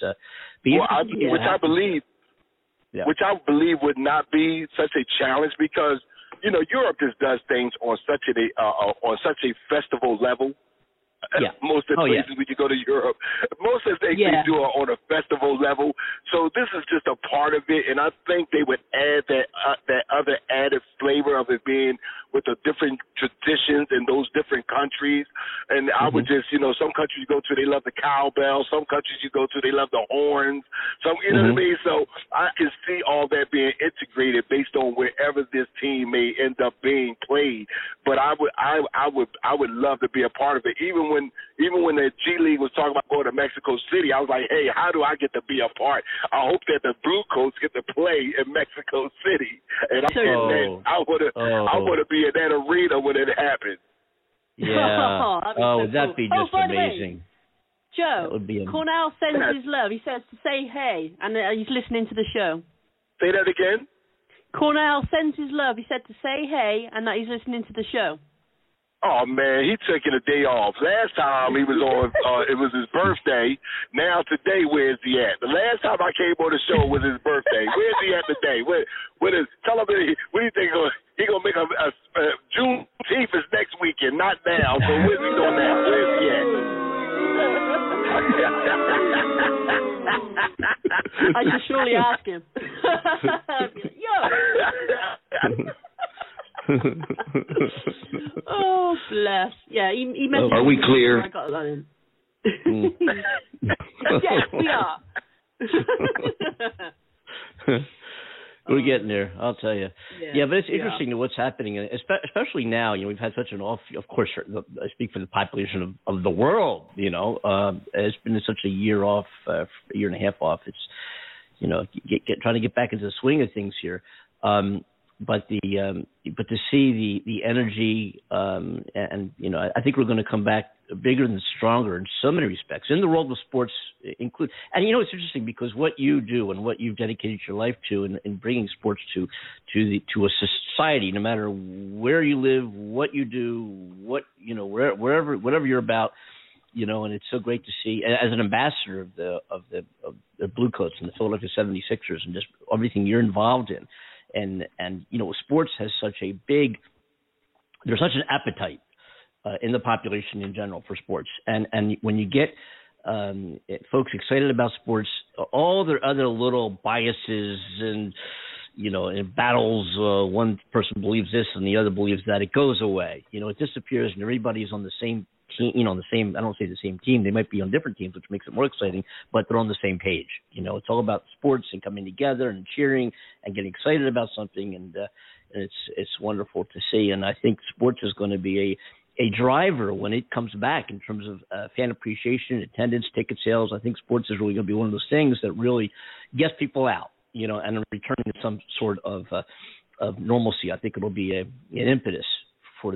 Which I believe would not be such a challenge because, Europe just does things on such a festival level. Yeah. Most of the places when you go to Europe, most of the things they do are on a festival level. So this is just a part of it, and I think they would add that other added flavor of it being with the different traditions in those different countries. And I would just, some countries you go to, they love the cowbell. Some countries you go to, they love the horns. Some, what I mean? So I can see all that being integrated based on wherever this team may end up being played. But I would love to be a part of it. Even when the G League was talking about going to Mexico City, I was like, hey, how do I get to be a part? I hope that the Blue Coats get to play in Mexico City, and I want to be in that arena when it happens. Yeah. That'd be just amazing. Joe, Cornell sends his love. He says to say hey, and he's listening to the show. Say that again. Cornell sends his love. He said to say hey, and that he's listening to the show. Oh, man, he's taking a day off. Last time he was on, it was his birthday. Now today, where's he at? The last time I came on the show was his birthday. Where's he at today? Tell him, what do you think? He's going to make a Juneteenth is next weekend, not now. So where's he doing now? Where's he at? I should surely ask him. Yo! Oh, bless. Yeah, he mentioned... Are we clear? I got that in. Yes, we are. We're getting there, I'll tell you. Yeah, but it's interesting to what's happening, especially now. We've had such an off. Of course, I speak for the population of the world. It's been such a year off, a year and a half off. It's trying to get back into the swing of things here. But to see the energy, and I think we're going to come back bigger and stronger in so many respects in the world of sports, include. And it's interesting because what you do and what you've dedicated your life to in bringing sports to a society, no matter where you live, what you do, whatever you're about, and it's so great to see as an ambassador of the Blue Coats and the Philadelphia 76ers and just everything you're involved in. And sports has there's such an appetite in the population in general for sports. And when you get folks excited about sports, all their other little biases and, in battles, one person believes this and the other believes that, it goes away. It disappears and everybody's on the same team, on the same, I don't say the same team, they might be on different teams, which makes it more exciting, but they're on the same page. It's all about sports and coming together and cheering and getting excited about something, and it's wonderful to see. And I think sports is going to be a driver when it comes back in terms of fan appreciation, attendance, ticket sales. I think sports is really going to be one of those things that really gets people out, and returning to some sort of normalcy. I think it'll be an impetus for that.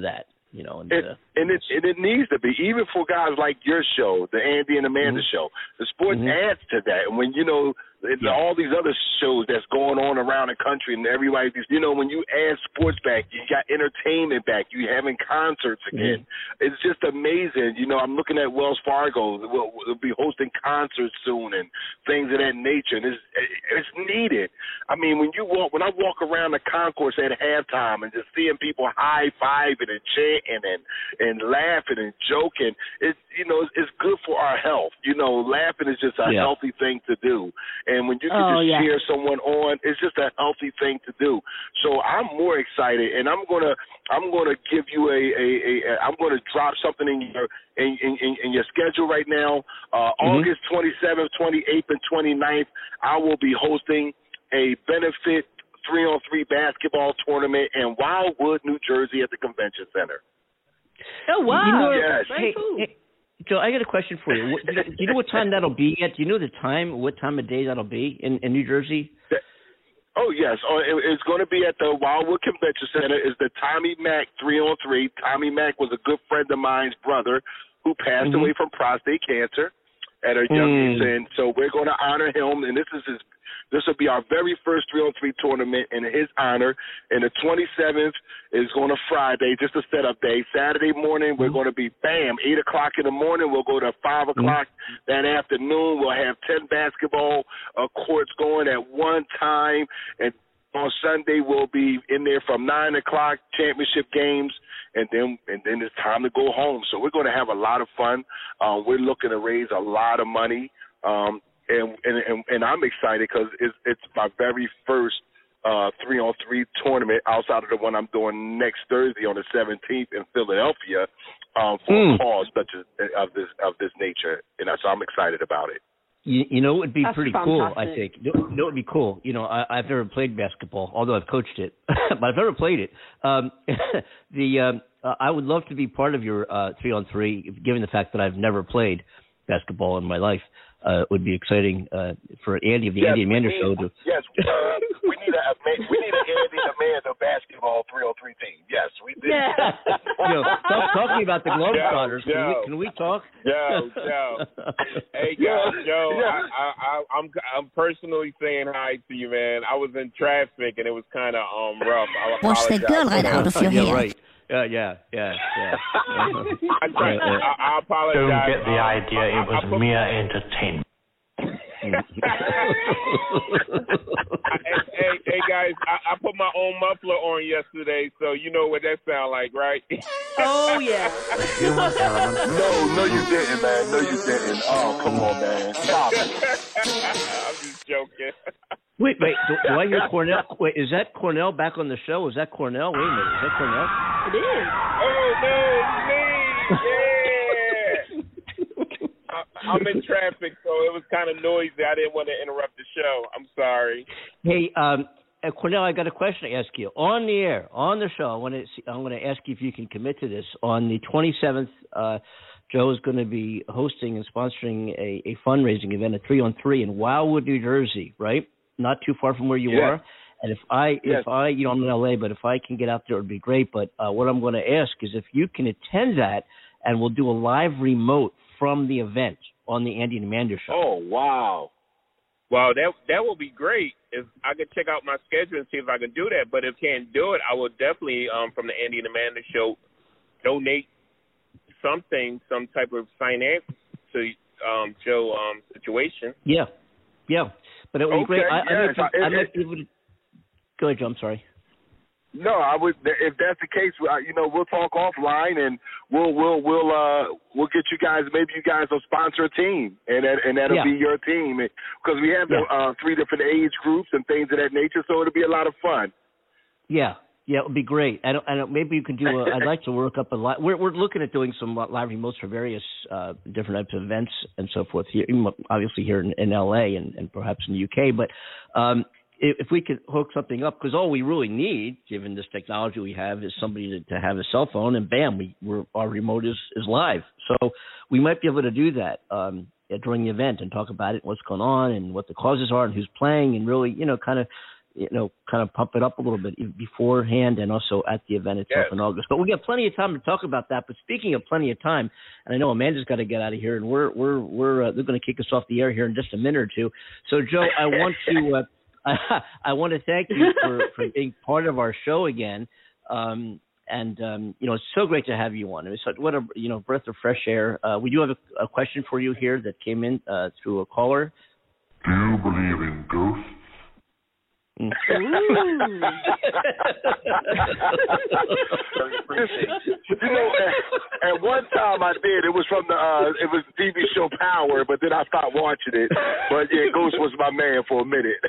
you know. And it needs to be, even for guys like your show, the Andy and Amanda show. The sports adds to that. And when, you know, all these other shows that's going on around the country and everybody, you know, when you add sports back, you got entertainment back, you having concerts again. It's just amazing. You know, I'm looking at Wells Fargo. We'll be hosting concerts soon and things of that nature. And it's needed. I mean, when I walk around the concourse at halftime and just seeing people high-fiving and chanting and laughing and joking, it's good for our health. You know, laughing is just a healthy thing to do. And when you can cheer someone on, it's just a healthy thing to do. So I'm more excited, and I'm gonna give you I'm gonna drop something in your schedule right now. August 27th, 28th, and 29th, I will be hosting a benefit 3-on-3 basketball tournament in Wildwood, New Jersey, at the Convention Center. Oh wow! Yes. Very cool. Hey, Joe, I got a question for you. Do you know what time that'll be yet? Do you know the time, what time of day that'll be in New Jersey? Oh, yes. It's going to be at the Wildwood Convention Center. It's the Tommy Mack 3-on-3. Tommy Mack was a good friend of mine's brother who passed away from prostate cancer at a young age. And so we're going to honor him, and this will be our very first 3-on-3 tournament in his honor. And the 27th is going to Friday, just a setup day. Saturday morning, we're going to be, 8 o'clock in the morning. We'll go to 5 o'clock that afternoon. We'll have 10 basketball courts going at one time. And on Sunday, we'll be in there from 9 o'clock, championship games. And then it's time to go home. So we're going to have a lot of fun. We're looking to raise a lot of money. And I'm excited because it's my very first 3-on-3 tournament outside of the one I'm doing next Thursday on the 17th in Philadelphia for a cause such as of this nature, and so I'm excited about it. You know, it would be That's pretty fantastic. cool, I think. You know, it would be cool. You know, I've never played basketball, although I've coached it, but I've never played it. I would love to be part of your 3-on-3, given the fact that I've never played basketball in my life. It would be exciting for Andy of the Andy and Amanda show to. Yes, we need an Andy and Amanda basketball 3-on-3 team. Yes, we do. Yeah. You know, talking about the Globetrotters. Can we talk? Joe. Hey, guys, Joe. I'm personally saying hi to you, man. I was in traffic and it was kind of rough. Wash that girl right out of your hair. Yeah, right. Yeah. I apologize. Don't get the idea. It was mere entertainment. Hey guys, I put my own muffler on yesterday, so you know what that sound like, right? Oh yeah. No, you didn't, man. No, you didn't. Oh, come on, man. Stop it. I'm just joking. Wait. Do I hear Cornell? Wait, is that Cornell back on the show? Is that Cornell? Wait a minute. Is that Cornell? It is. Oh, no, it's me. Yeah. I'm in traffic, so it was kind of noisy. I didn't want to interrupt the show. I'm sorry. Hey, Cornell, I got a question to ask you. On the air, on the show, I'm going to ask you if you can commit to this. On the 27th, Joe is going to be hosting and sponsoring a fundraising event, a 3-on-3 in Wildwood, New Jersey, right? Not too far from where you are. And if I, you know, I'm in LA, but if I can get out there, it would be great. But what I'm going to ask is if you can attend that, and we'll do a live remote from the event on the Andy and Amanda show. Oh, wow. Well, that will be great. If I could check out my schedule and see if I can do that. But if I can't do it, I will definitely, from the Andy and Amanda show, donate something, some type of finance to Joe situation. Yeah. But it would be great. I might be able to. Go ahead, Joe. I'm sorry. No, I would. If that's the case, you know, we'll talk offline and we'll get you guys. Maybe you guys will sponsor a team, and that'll be your team because we have 3 different age groups and things of that nature. So it'll be a lot of fun. Yeah, it would be great. And maybe you can do. I'd like to work up a lot. We're looking at doing some live remotes for various different types of events and so forth. Here, obviously here in LA and perhaps in the UK, but. If we could hook something up, because all we really need, given this technology we have, is somebody to have a cell phone, and bam, our remote is live. So we might be able to do that during the event and talk about it, what's going on, and what the causes are, and who's playing, and really, you know, kind of kind of pump it up a little bit beforehand and also at the event itself in August. But we got plenty of time to talk about that. But speaking of plenty of time, and I know Amanda's got to get out of here, and they're going to kick us off the air here in just a minute or two. So Joe, I want to thank you for being part of our show again. It's so great to have you on. It's what a breath of fresh air. We do have a question for you here that came in through a caller. Do you believe in ghosts? You know, at one time I did. It was from the TV show Power, but then I stopped watching it. But yeah, Ghost was my man for a minute.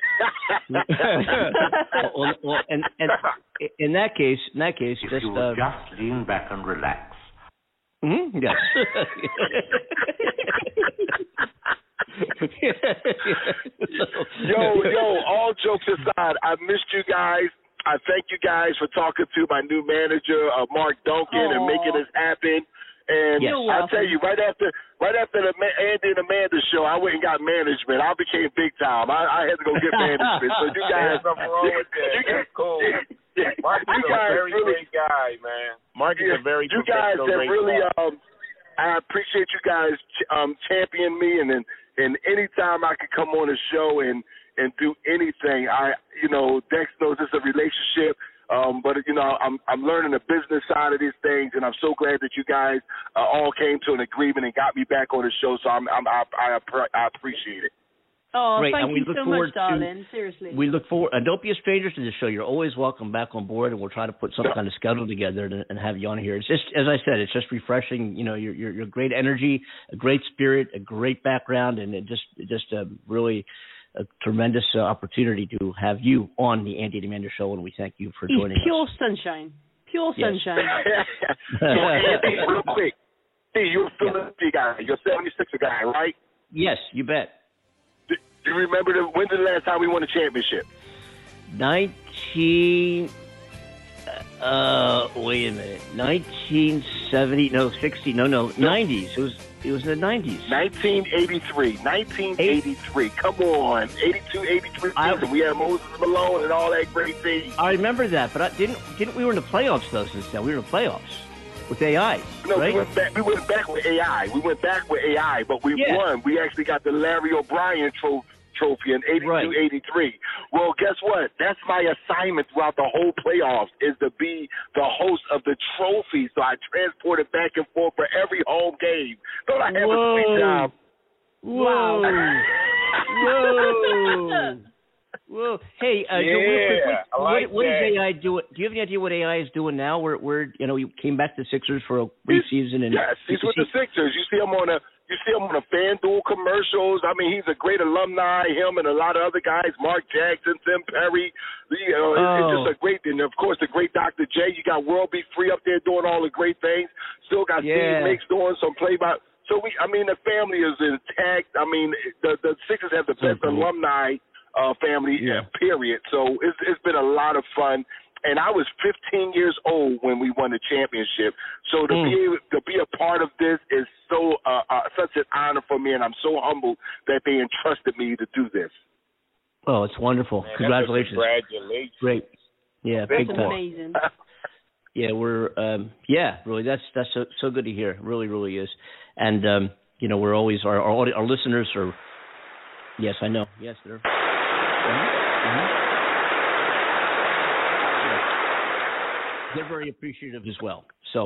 well, and in that case, just lean back and relax. Mm-hmm. Yes. Yo, all jokes aside, I missed you guys. I thank you guys for talking to my new manager, Mark Duncan, and making this happen. And I'll tell you, right after the Andy and Amanda show, I went and got management. I became big time. I had to go get management. So you guys, there's nothing wrong with that. That's cool. Mark is a very great guy, man. Mark is a very professional, great guy. I appreciate you guys championing me, and anytime I could come on the show and do anything, Dex knows it's a relationship. But I'm learning the business side of these things, and I'm so glad that you guys all came to an agreement and got me back on the show. So I appreciate it. Oh, great. Thank and we you look so forward much, darling. Seriously. We look forward. And don't be a stranger to the show. You're always welcome back on board, and we'll try to put some kind of schedule together and have you on here. It's just, as I said, it's just refreshing. Your great energy, a great spirit, a great background, and it just really a tremendous opportunity to have you on the Andy and Amanda Show, and we thank you for joining us. Pure sunshine. Pure sunshine. So, Andy, real quick. Hey, you're a Philadelphia guy. You're a 76er guy, right? Yes, you bet. Do you remember when's the last time we won a championship? Wait a minute. 1970, no, 60, no, 90s. It was in the 90s. 1983. Come on. 82, 83 season. We had Moses Malone and all that great thing. I remember that, but didn't we were in the playoffs, though, since then? We were in the playoffs with AI, no, right? we went back with AI. But we won. We actually got the Larry O'Brien trophy in 82, 83. Well, guess what? That's my assignment throughout the whole playoffs is to be the host of the trophy. So I transport it back and forth for every home game. Don't I have a sweet job? Whoa. Whoa. Hey, what is AI doing? Do you have any idea what AI is doing now? We're you came back to the Sixers for a brief season. And yes, he's with the Sixers. You see him on the FanDuel commercials. I mean, he's a great alumni. Him and a lot of other guys, Mark Jackson, Tim Perry. It's just a great thing. Of course, the great Dr. J. You got World Be Free up there doing all the great things. Still got Steve Mix doing some play-by. So the family is intact. I mean, the Sixers have the best alumni family, period. So it's been a lot of fun. And I was 15 years old when we won the championship. So to be a part of this is so such an honor for me, and I'm so humbled that they entrusted me to do this. Oh, it's wonderful! Man, Congratulations! Congratulations! Great, yeah, big That's amazing. Yeah, we're really that's so good to hear. It really, really is. And we're always our listeners are. Yes, I know. Yes, they're. They're very appreciative as well. So,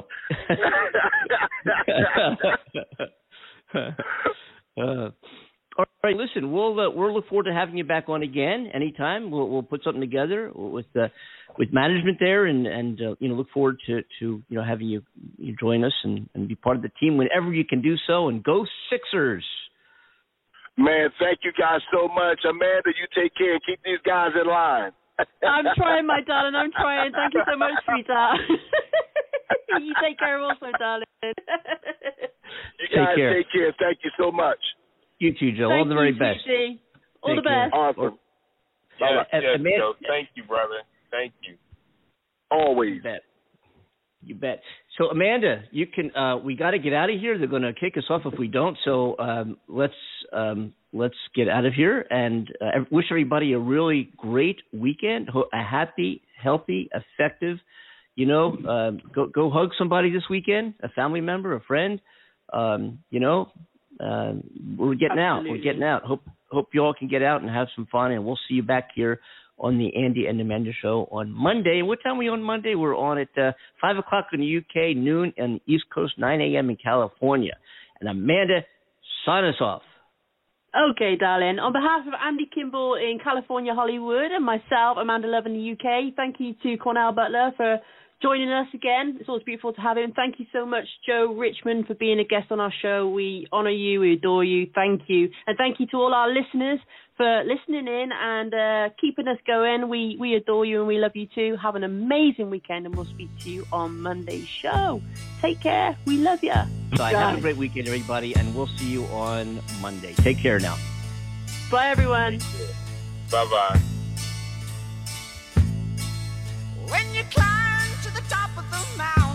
all right. Listen, we'll look forward to having you back on again anytime. We'll put something together with management there, and look forward to having you join us and be part of the team whenever you can do so. And go Sixers! Man, thank you guys so much. Amanda, you take care and keep these guys in line. I'm trying, my darling. I'm trying. Thank you so much, sweetheart. You take care also, darling. You guys take care. Thank you so much. You too, Joe. All the very best. Sweetie. All the best. Awesome. Yes, Joe. Thank you, brother. Thank you. Always. You bet. So Amanda, you can. We got to get out of here. They're going to kick us off if we don't. So let's get out of here and wish everybody a really great weekend. A happy, healthy, effective. Go hug somebody this weekend. A family member, a friend. We're getting out. We're getting out. Hope you all can get out and have some fun. And we'll see you back here on the Andy and Amanda Show on Monday. And what time are we on Monday? We're on at 5 o'clock in the UK, noon on the East Coast, 9 a.m. in California. And Amanda, sign us off. Okay, darling. On behalf of Andy Kimball in California, Hollywood, and myself, Amanda Love in the UK, thank you to Cornell Butler for joining us again. It's always beautiful to have him. Thank you so much, Joe Richmond, for being a guest on our show. We honor you. We adore you. Thank you. And thank you to all our listeners for listening in and keeping us going. We adore you and we love you too. Have an amazing weekend, and we'll speak to you on Monday's show. Take care. We love you. Bye. Have a great weekend, everybody, and we'll see you on Monday. Take care now. Bye, everyone. Bye-bye. When you climb to the top of the mountain,